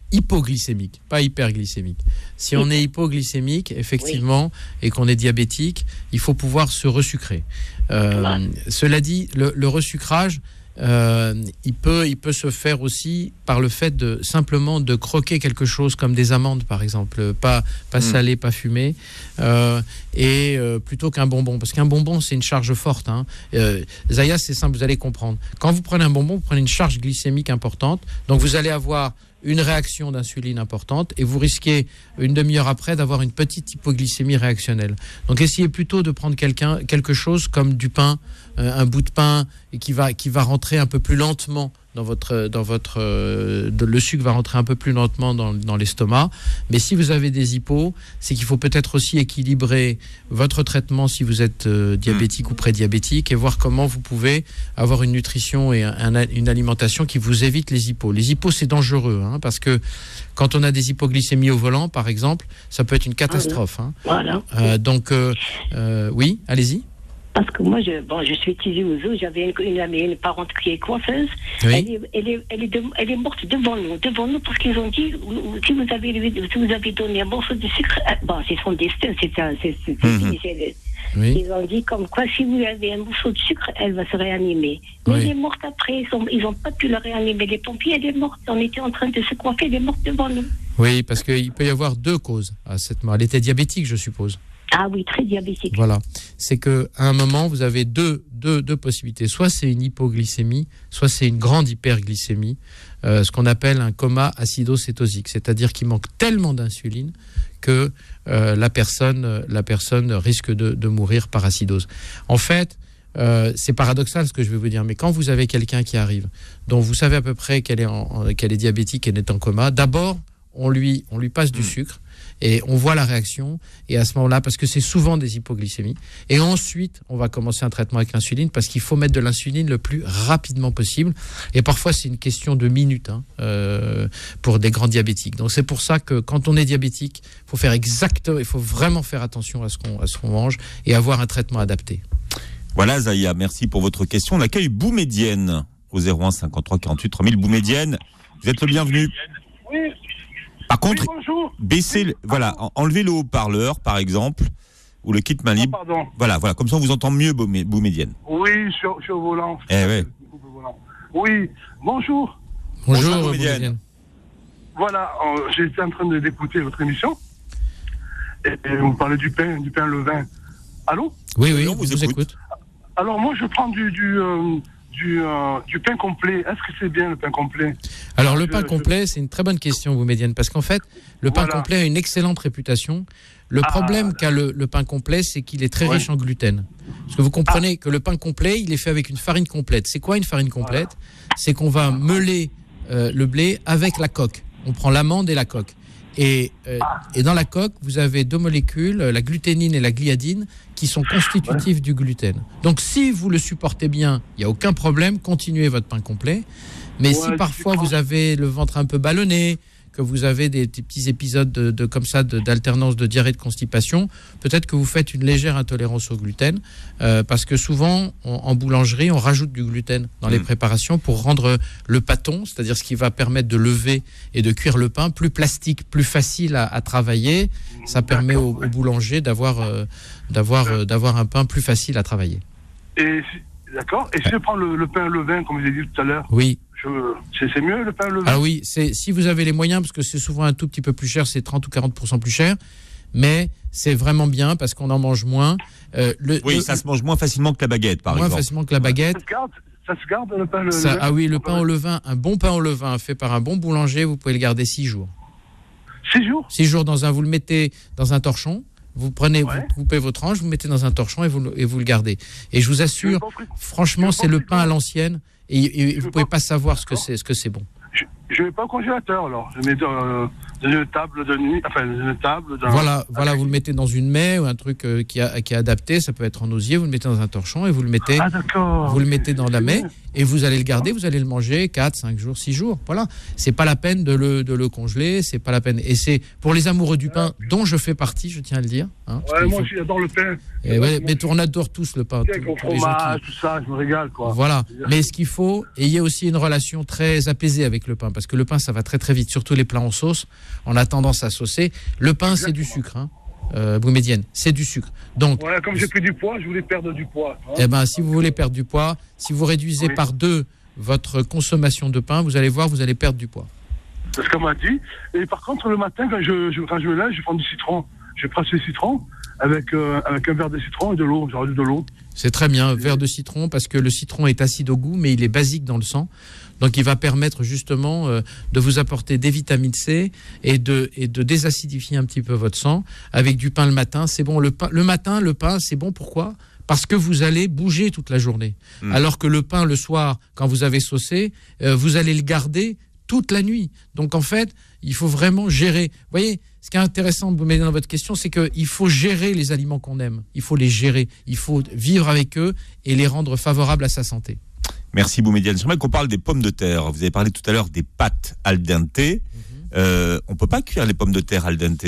hypoglycémique, pas hyperglycémique. Si on est hypoglycémique, effectivement, oui. et qu'on est diabétique, il faut pouvoir se resucrer. Euh, ouais. Cela dit, le, le resucrage, euh, il peut, il peut se faire aussi par le fait de simplement de croquer quelque chose comme des amandes, par exemple, pas, pas mmh. salé, pas fumé, euh, et euh, plutôt qu'un bonbon, parce qu'un bonbon c'est une charge forte. Hein. Euh, Zaya, c'est simple, vous allez comprendre. Quand vous prenez un bonbon, vous prenez une charge glycémique importante, donc vous allez avoir une réaction d'insuline importante et vous risquez une demi-heure après d'avoir une petite hypoglycémie réactionnelle. Donc essayez plutôt de prendre quelqu'un, quelque chose comme du pain, euh, un bout de pain et qui va, qui va rentrer un peu plus lentement dans votre, dans votre, euh, de, le sucre va rentrer un peu plus lentement dans, dans l'estomac. Mais si vous avez des hypos, c'est qu'il faut peut-être aussi équilibrer votre traitement si vous êtes euh, diabétique mmh. ou prédiabétique et voir comment vous pouvez avoir une nutrition et un, un, une alimentation qui vous évite les hypos. Les hypos, c'est dangereux, hein, parce que quand on a des hypoglycémies au volant, par exemple, ça peut être une catastrophe. Hein. Voilà. Euh, donc, euh, euh, oui, allez-y. Parce que moi, je, bon, je suis Tizi Ouzou, j'avais une, une amie, une parente qui est coiffeuse. Oui. Elle, est, elle, est, elle, est de, elle est morte devant nous, devant nous, parce qu'ils ont dit, si vous avez, si vous avez donné un morceau de sucre, bon, c'est son destin, c'est ça, c'est, c'est, mm-hmm. c'est, oui. Ils ont dit comme quoi, si vous avez un morceau de sucre, elle va se réanimer. Mais oui. elle est morte après, ils n'ont pas pu la réanimer. Les pompiers, elle est morte, on était en train de se coiffer, elle est morte devant nous. Oui, parce qu'il peut y avoir deux causes à cette mort. Elle était diabétique, je suppose. Ah oui, très diabétique. Voilà. C'est qu'à un moment, vous avez deux, deux, deux possibilités. Soit c'est une hypoglycémie, soit c'est une grande hyperglycémie, euh, ce qu'on appelle un coma acidocétosique. C'est-à-dire qu'il manque tellement d'insuline que euh, la, personne, la personne risque de, de mourir par acidose. En fait, euh, c'est paradoxal ce que je vais vous dire, mais quand vous avez quelqu'un qui arrive, dont vous savez à peu près qu'elle est, en, en, qu'elle est diabétique, qu'elle est en coma, d'abord, on lui, on lui passe du sucre, et on voit la réaction, et à ce moment-là, parce que c'est souvent des hypoglycémies, et ensuite, on va commencer un traitement avec l'insuline, parce qu'il faut mettre de l'insuline le plus rapidement possible, et parfois c'est une question de minutes hein, euh, pour des grands diabétiques. Donc c'est pour ça que quand on est diabétique, il faut faire exactement, il faut vraiment faire attention à ce qu'on, à ce qu'on mange, et avoir un traitement adapté. Voilà Zaya, merci pour votre question. On accueille Boumedienne au zéro un cinquante-trois quarante-huit trois mille. Boumedienne, vous êtes le bienvenu. Oui. Par contre, oui, baissez, le, voilà, enlevez le haut-parleur, par exemple, ou le kit main libre. Oh, pardon. Voilà, voilà, comme ça on vous entend mieux, Boumedienne. Oui, je suis, je suis au volant. Eh ouais. Oui, bonjour. Bonjour, bonjour Boumedienne. Voilà, euh, j'étais en train de, d'écouter votre émission. Et, et vous parlez du pain, du pain levain. Allô ? Oui, oui, on vous, vous écoute. Alors moi, je prends du... du euh, Du, euh, du pain complet. Est-ce que c'est bien le pain complet ? Alors le je, pain je... complet, c'est une très bonne question, Boumedienne, parce qu'en fait, le pain voilà. complet a une excellente réputation. Le ah, problème qu'a le, le pain complet, c'est qu'il est très ouais. riche en gluten. Parce que vous comprenez ah. que le pain complet, il est fait avec une farine complète. C'est quoi une farine complète ? Voilà. C'est qu'on va meuler euh, le blé avec la coque. On prend l'amande et la coque. Et, euh, ah. et dans la coque, vous avez deux molécules, la gluténine et la gliadine, qui sont constitutives ouais. du gluten. Donc, si vous le supportez bien, il n'y a aucun problème, continuez votre pain complet. Mais ouais, si parfois vous avez le ventre un peu ballonné, que vous avez des, des petits épisodes de, de, comme ça de, d'alternance de diarrhée de constipation, peut-être que vous faites une légère intolérance au gluten, euh, parce que souvent, on, en boulangerie, on rajoute du gluten dans mmh. les préparations pour rendre le pâton, c'est-à-dire ce qui va permettre de lever et de cuire le pain, plus plastique, plus facile à, à travailler. Ça permet au, au boulanger d'avoir, euh, d'avoir, euh, d'avoir un pain plus facile à travailler. Et, d'accord. Et si je prends le, le pain levain, comme vous avez dit tout à l'heure, oui. Je, c'est, c'est mieux le pain levain ? Ah oui, c'est, si vous avez les moyens, parce que c'est souvent un tout petit peu plus cher, c'est trente ou quarante pour cent plus cher, mais c'est vraiment bien parce qu'on en mange moins. Euh, le, oui, le, ça se mange moins facilement que la baguette, par moins exemple. Moins facilement que la baguette. Ça se garde, ça se garde le pain ça, levain ? Ah oui, le pain au levain, un bon pain au levain fait par un bon boulanger, vous pouvez le garder six jours. Six jours ? Six jours dans un, vous le mettez dans un torchon. Vous prenez, ouais. vous coupez votre tranche, vous le mettez dans un torchon et vous, et vous le gardez. Et je vous assure, franchement, c'est le pain à l'ancienne et, et vous ne pouvez pas savoir ce que c'est, ce que c'est bon. Je ne mets pas au congélateur alors. Je mets euh, une table de nuit, enfin une table. Dans... Voilà, voilà, vous le mettez dans une maie ou un truc euh, qui, a, qui est adapté. Ça peut être en osier. Vous le mettez dans un torchon et vous le mettez. Ah d'accord. Vous le mettez dans la maie et vous allez le garder. Vous allez le manger quatre, cinq jours, six jours. Voilà. C'est pas la peine de le de le congeler. C'est pas la peine. Et c'est pour les amoureux du pain, dont je fais partie, je tiens à le dire. Hein, ouais, moi faut... j'adore le pain. Et ouais, mais on adore tous le pain. Avec le fromage, tout ça, je me régale quoi. Voilà. Mais ce qu'il faut, ayez aussi une relation très apaisée avec le pain, parce que le pain, ça va très très vite. Surtout les plats en sauce, on a tendance à saucer. Le pain, c'est du sucre, hein. Euh, Boumedienne, c'est du sucre. Donc, voilà, comme j'ai pris du poids, je voulais perdre du poids. Hein. Eh ben, si vous voulez perdre du poids, si vous réduisez oui. par deux votre consommation de pain, vous allez voir, vous allez perdre du poids. C'est ce qu'on m'a dit. Et par contre, le matin, quand je, je, quand je me lève, je prends du citron. Je presse le citron avec, euh, avec un verre de citron et de l'eau. J'aurais de l'eau. C'est très bien, verre de citron, parce que le citron est acide au goût, mais il est basique dans le sang. Donc, il va permettre justement euh, de vous apporter des vitamines C et de, et de désacidifier un petit peu votre sang. Avec du pain le matin, c'est bon. Le, pain, le matin, le pain, c'est bon. Pourquoi ? Parce que vous allez bouger toute la journée. Mmh. Alors que le pain, le soir, quand vous avez saucé, euh, vous allez le garder toute la nuit. Donc, en fait, il faut vraiment gérer. Vous voyez, ce qui est intéressant, vous mettez dans votre question, c'est qu'il faut gérer les aliments qu'on aime. Il faut les gérer. Il faut vivre avec eux et les rendre favorables à sa santé. Merci Boumedienne. J'aimerais qu'on parle des pommes de terre. Vous avez parlé tout à l'heure des pâtes al dente. Mm-hmm. Euh, on ne peut pas cuire les pommes de terre al dente.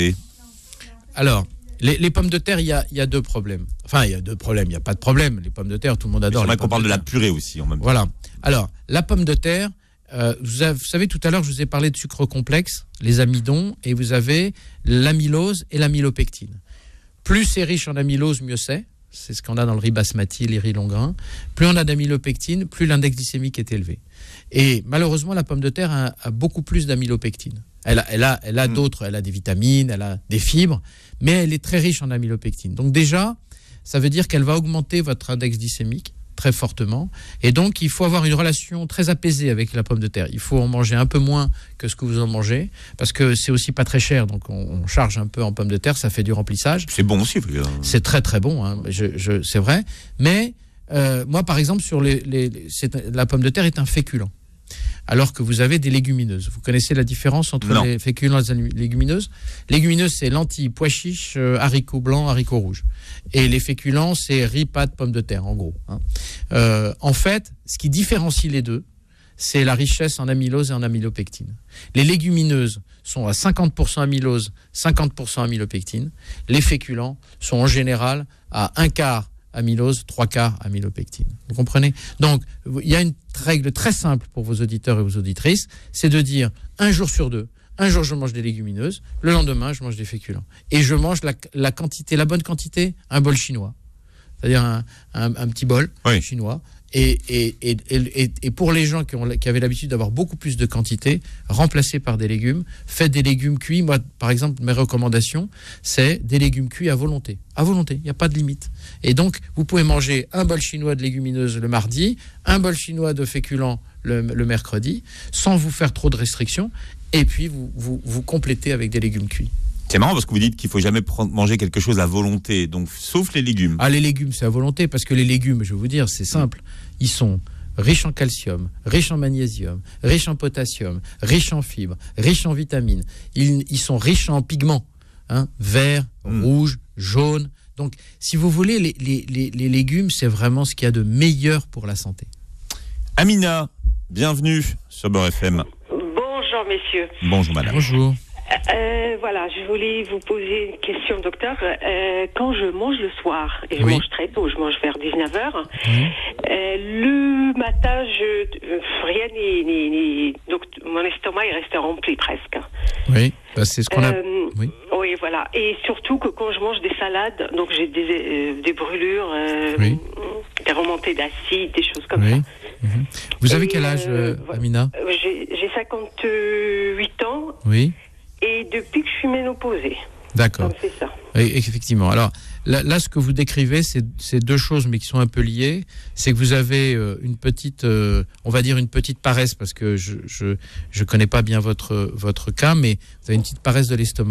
Alors, les, les pommes de terre, il y a, y a deux problèmes. Enfin, il y a deux problèmes. Il n'y a pas de problème. Les pommes de terre, tout le monde adore. J'aimerais qu'on parle de, de la purée aussi en même temps. Voilà. Alors, la pomme de terre, euh, vous, avez, vous savez, tout à l'heure, je vous ai parlé de sucre complexe, les amidons, et vous avez l'amylose et l'amylopectine. Plus c'est riche en amylose, mieux c'est. C'est ce qu'on a dans le riz basmati, les riz longs grains. Plus on a d'amylopectine, plus l'index glycémique est élevé. Et malheureusement, la pomme de terre a, a beaucoup plus d'amylopectine. Elle a, elle a, elle a mmh. d'autres, elle a des vitamines, elle a des fibres, mais elle est très riche en amylopectine. Donc déjà, ça veut dire qu'elle va augmenter votre index glycémique très fortement. Et donc, il faut avoir une relation très apaisée avec la pomme de terre. Il faut en manger un peu moins que ce que vous en mangez, parce que c'est aussi pas très cher. Donc, on, on charge un peu en pomme de terre, ça fait du remplissage. C'est bon aussi. C'est très, très bon, hein. je, je, c'est vrai. Mais euh, moi, par exemple, sur les, les, les, c'est, la pomme de terre est un féculent, alors que vous avez des légumineuses. Vous connaissez la différence entre non. les féculents et les légumineuses ? Légumineuses, c'est lentilles, pois chiches, euh, haricots blancs, haricots rouges. Et les féculents, c'est riz, pâtes, pommes de terre, en gros. Hein. Euh, en fait, ce qui différencie les deux, c'est la richesse en amylose et en amylopectine. Les légumineuses sont à cinquante pour cent amylose, cinquante pour cent amylopectine. Les féculents sont en général à un quart amylose, trois quarts amylopectine. Vous comprenez ? Donc, il y a une règle très simple pour vos auditeurs et vos auditrices, c'est de dire un jour sur deux, un jour je mange des légumineuses, le lendemain je mange des féculents. Et je mange la, la quantité, la bonne quantité, un bol chinois. C'est-à-dire un, un, un petit bol oui. chinois. Et, et, et, et, et pour les gens qui, ont, qui avaient l'habitude d'avoir beaucoup plus de quantité, remplacez par des légumes. Faites des légumes cuits. Moi, par exemple, mes recommandations, c'est des légumes cuits à volonté. À volonté, il n'y a pas de limite. Et donc, vous pouvez manger un bol chinois de légumineuses le mardi, un bol chinois de féculents le, le mercredi, sans vous faire trop de restrictions. Et puis, vous, vous, vous complétez avec des légumes cuits. C'est marrant parce que vous dites qu'il ne faut jamais prendre, manger quelque chose à volonté, donc sauf les légumes. Ah, les légumes, c'est à volonté, parce que les légumes, je vais vous dire, c'est simple. Ils sont riches en calcium, riches en magnésium, riches en potassium, riches en fibres, riches en vitamines. Ils, ils sont riches en pigments, hein, vert, mmh. rouge, jaune. Donc, si vous voulez, les, les, les, les légumes, c'est vraiment ce qu'il y a de meilleur pour la santé. Amina, bienvenue sur Beurre F M. Bonjour, messieurs. Bonjour, madame. Bonjour. Euh, voilà, je voulais vous poser une question, docteur. Euh, quand je mange le soir, et je oui. mange très tôt, je mange vers dix-neuf heures, oui. euh, le matin, je, euh, rien n'est... Donc, mon estomac, il reste rempli presque. Oui, bah c'est ce qu'on a... Euh, oui. oui, voilà. Et surtout que quand je mange des salades, donc j'ai des, euh, des brûlures, euh, oui. des remontées d'acide, des choses comme oui. ça. Mmh. Vous avez et quel âge, euh, Amina ? J'ai, j'ai cinquante-huit ans. Oui. Et depuis que je suis ménopausée. D'accord. Ça me fait ça. Et, effectivement. Alors, là, là, ce que vous décrivez, c'est, c'est deux choses, mais qui sont un peu liées. C'est que vous avez euh, une petite, euh, on va dire une petite paresse, parce que je je je connais pas bien votre votre cas, mais vous avez une petite paresse de l'estomac.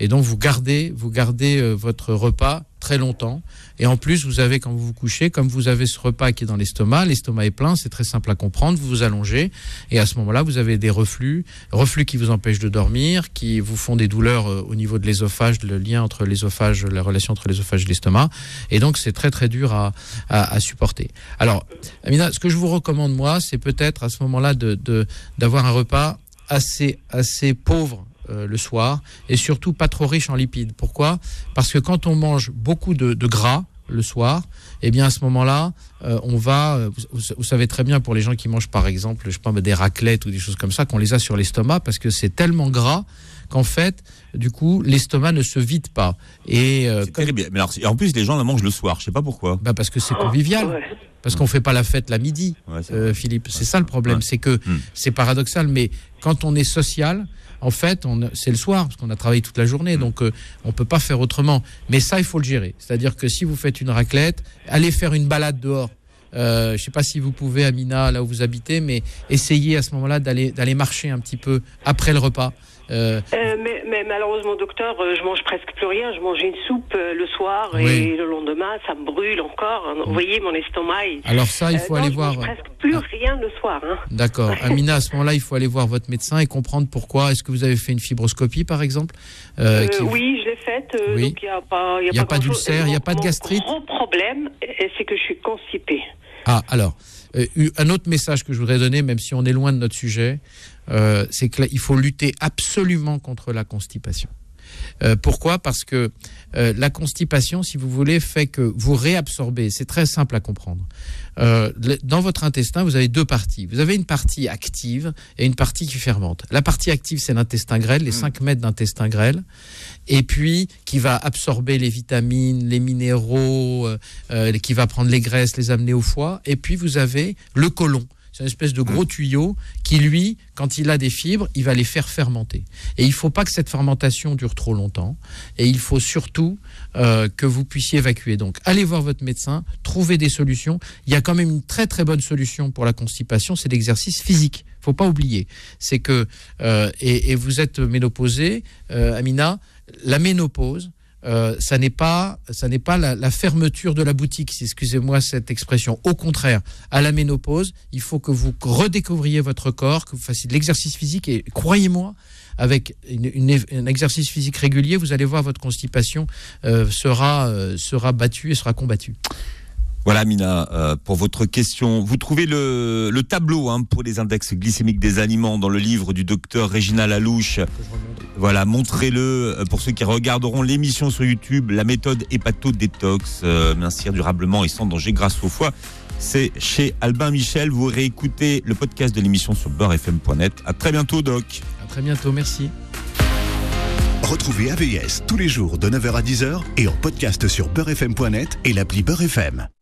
et donc vous gardez, vous gardez euh, votre repas très longtemps. Et en plus, vous avez, quand vous vous couchez, comme vous avez ce repas qui est dans l'estomac, l'estomac est plein, c'est très simple à comprendre, vous vous allongez, et à ce moment-là, vous avez des reflux, reflux qui vous empêchent de dormir, qui vous font des douleurs euh, au niveau de l'ésophage, le lien entre l'ésophage, la relation entre l'ésophage et l'estomac, et donc c'est très très dur à, à, à supporter. Alors, Amina, ce que je vous recommande, moi, c'est peut-être à ce moment-là de, de, d'avoir un repas assez, assez pauvre, Euh, le soir, et surtout pas trop riche en lipides. Pourquoi ? Parce que quand on mange beaucoup de, de gras le soir, eh bien à ce moment-là, euh, on va, euh, vous, vous savez très bien pour les gens qui mangent par exemple, je sais pas, des raclettes ou des choses comme ça, qu'on les a sur l'estomac parce que c'est tellement gras qu'en fait, du coup, l'estomac ne se vide pas. Et euh, c'est terrible. Mais alors, en plus, les gens la mangent le soir. Je sais pas pourquoi. Bah parce que c'est convivial. Oh, ouais. Parce qu'on fait pas la fête la midi, ouais, euh, Philippe. C'est ouais. ça le problème. Ouais. C'est que hum. c'est paradoxal, mais quand on est social, en fait, on, c'est le soir, parce qu'on a travaillé toute la journée, donc euh, on ne peut pas faire autrement. Mais ça, il faut le gérer. C'est-à-dire que si vous faites une raclette, allez faire une balade dehors. Euh, je ne sais pas si vous pouvez, Amina, là où vous habitez, mais essayez à ce moment-là d'aller, d'aller marcher un petit peu après le repas. Euh... Euh, mais, mais malheureusement, docteur, euh, je mange presque plus rien. Je mange une soupe euh, le soir oui. et le lendemain, ça me brûle encore. Hein. Vous voyez, mon estomac. Il... Alors ça, il faut euh, aller non, voir. Je mange presque plus ah. rien le soir. Hein. D'accord, Amina. À ce moment-là, il faut aller voir votre médecin et comprendre pourquoi. Est-ce que vous avez fait une fibroscopie, par exemple euh, qui... Oui, je l'ai faite. Euh, oui. Donc il n'y a pas, il y a, y a pas, pas d'ulcère, il n'y a pas de gastrite. Mon gros problème, c'est que je suis constipée. Ah, alors. Euh, un autre message que je voudrais donner, même si on est loin de notre sujet, euh, c'est qu'il faut lutter absolument contre la constipation. Euh, pourquoi ? Parce que euh, la constipation, si vous voulez, fait que vous réabsorbez. C'est très simple à comprendre. Euh, dans votre intestin, vous avez deux parties. Vous avez une partie active et une partie qui fermente. La partie active, c'est l'intestin grêle, les cinq mètres d'intestin grêle, et puis qui va absorber les vitamines, les minéraux, euh, qui va prendre les graisses, les amener au foie. Et puis vous avez le côlon. C'est une espèce de gros tuyau qui, lui, quand il a des fibres, il va les faire fermenter. Et il ne faut pas que cette fermentation dure trop longtemps. Et il faut surtout euh, que vous puissiez évacuer. Donc, allez voir votre médecin, trouvez des solutions. Il y a quand même une très très bonne solution pour la constipation, c'est l'exercice physique. Il ne faut pas oublier. C'est que, euh, et, et vous êtes ménopausée, euh, Amina, la ménopause, Euh, ça n'est pas, ça n'est pas la, la fermeture de la boutique, si excusez-moi cette expression. Au contraire, à la ménopause, il faut que vous redécouvriez votre corps, que vous fassiez de l'exercice physique et croyez-moi, avec une, une, un exercice physique régulier, vous allez voir votre constipation euh, sera, euh, sera battue et sera combattue. Voilà, Mina, euh, pour votre question. Vous trouvez le, le tableau hein, pour les index glycémiques des aliments dans le livre du docteur Régina Lalouche. Voilà, montrez-le pour ceux qui regarderont l'émission sur YouTube, la méthode hépato-détox, euh, mincir durablement et sans danger grâce au foie. C'est chez Albin Michel. Vous réécoutez le podcast de l'émission sur beurre f m point net. À très bientôt, Doc. À très bientôt, merci. Retrouvez A V S tous les jours de neuf heures à dix heures et en podcast sur beurre f m point net et l'appli Beurre F M.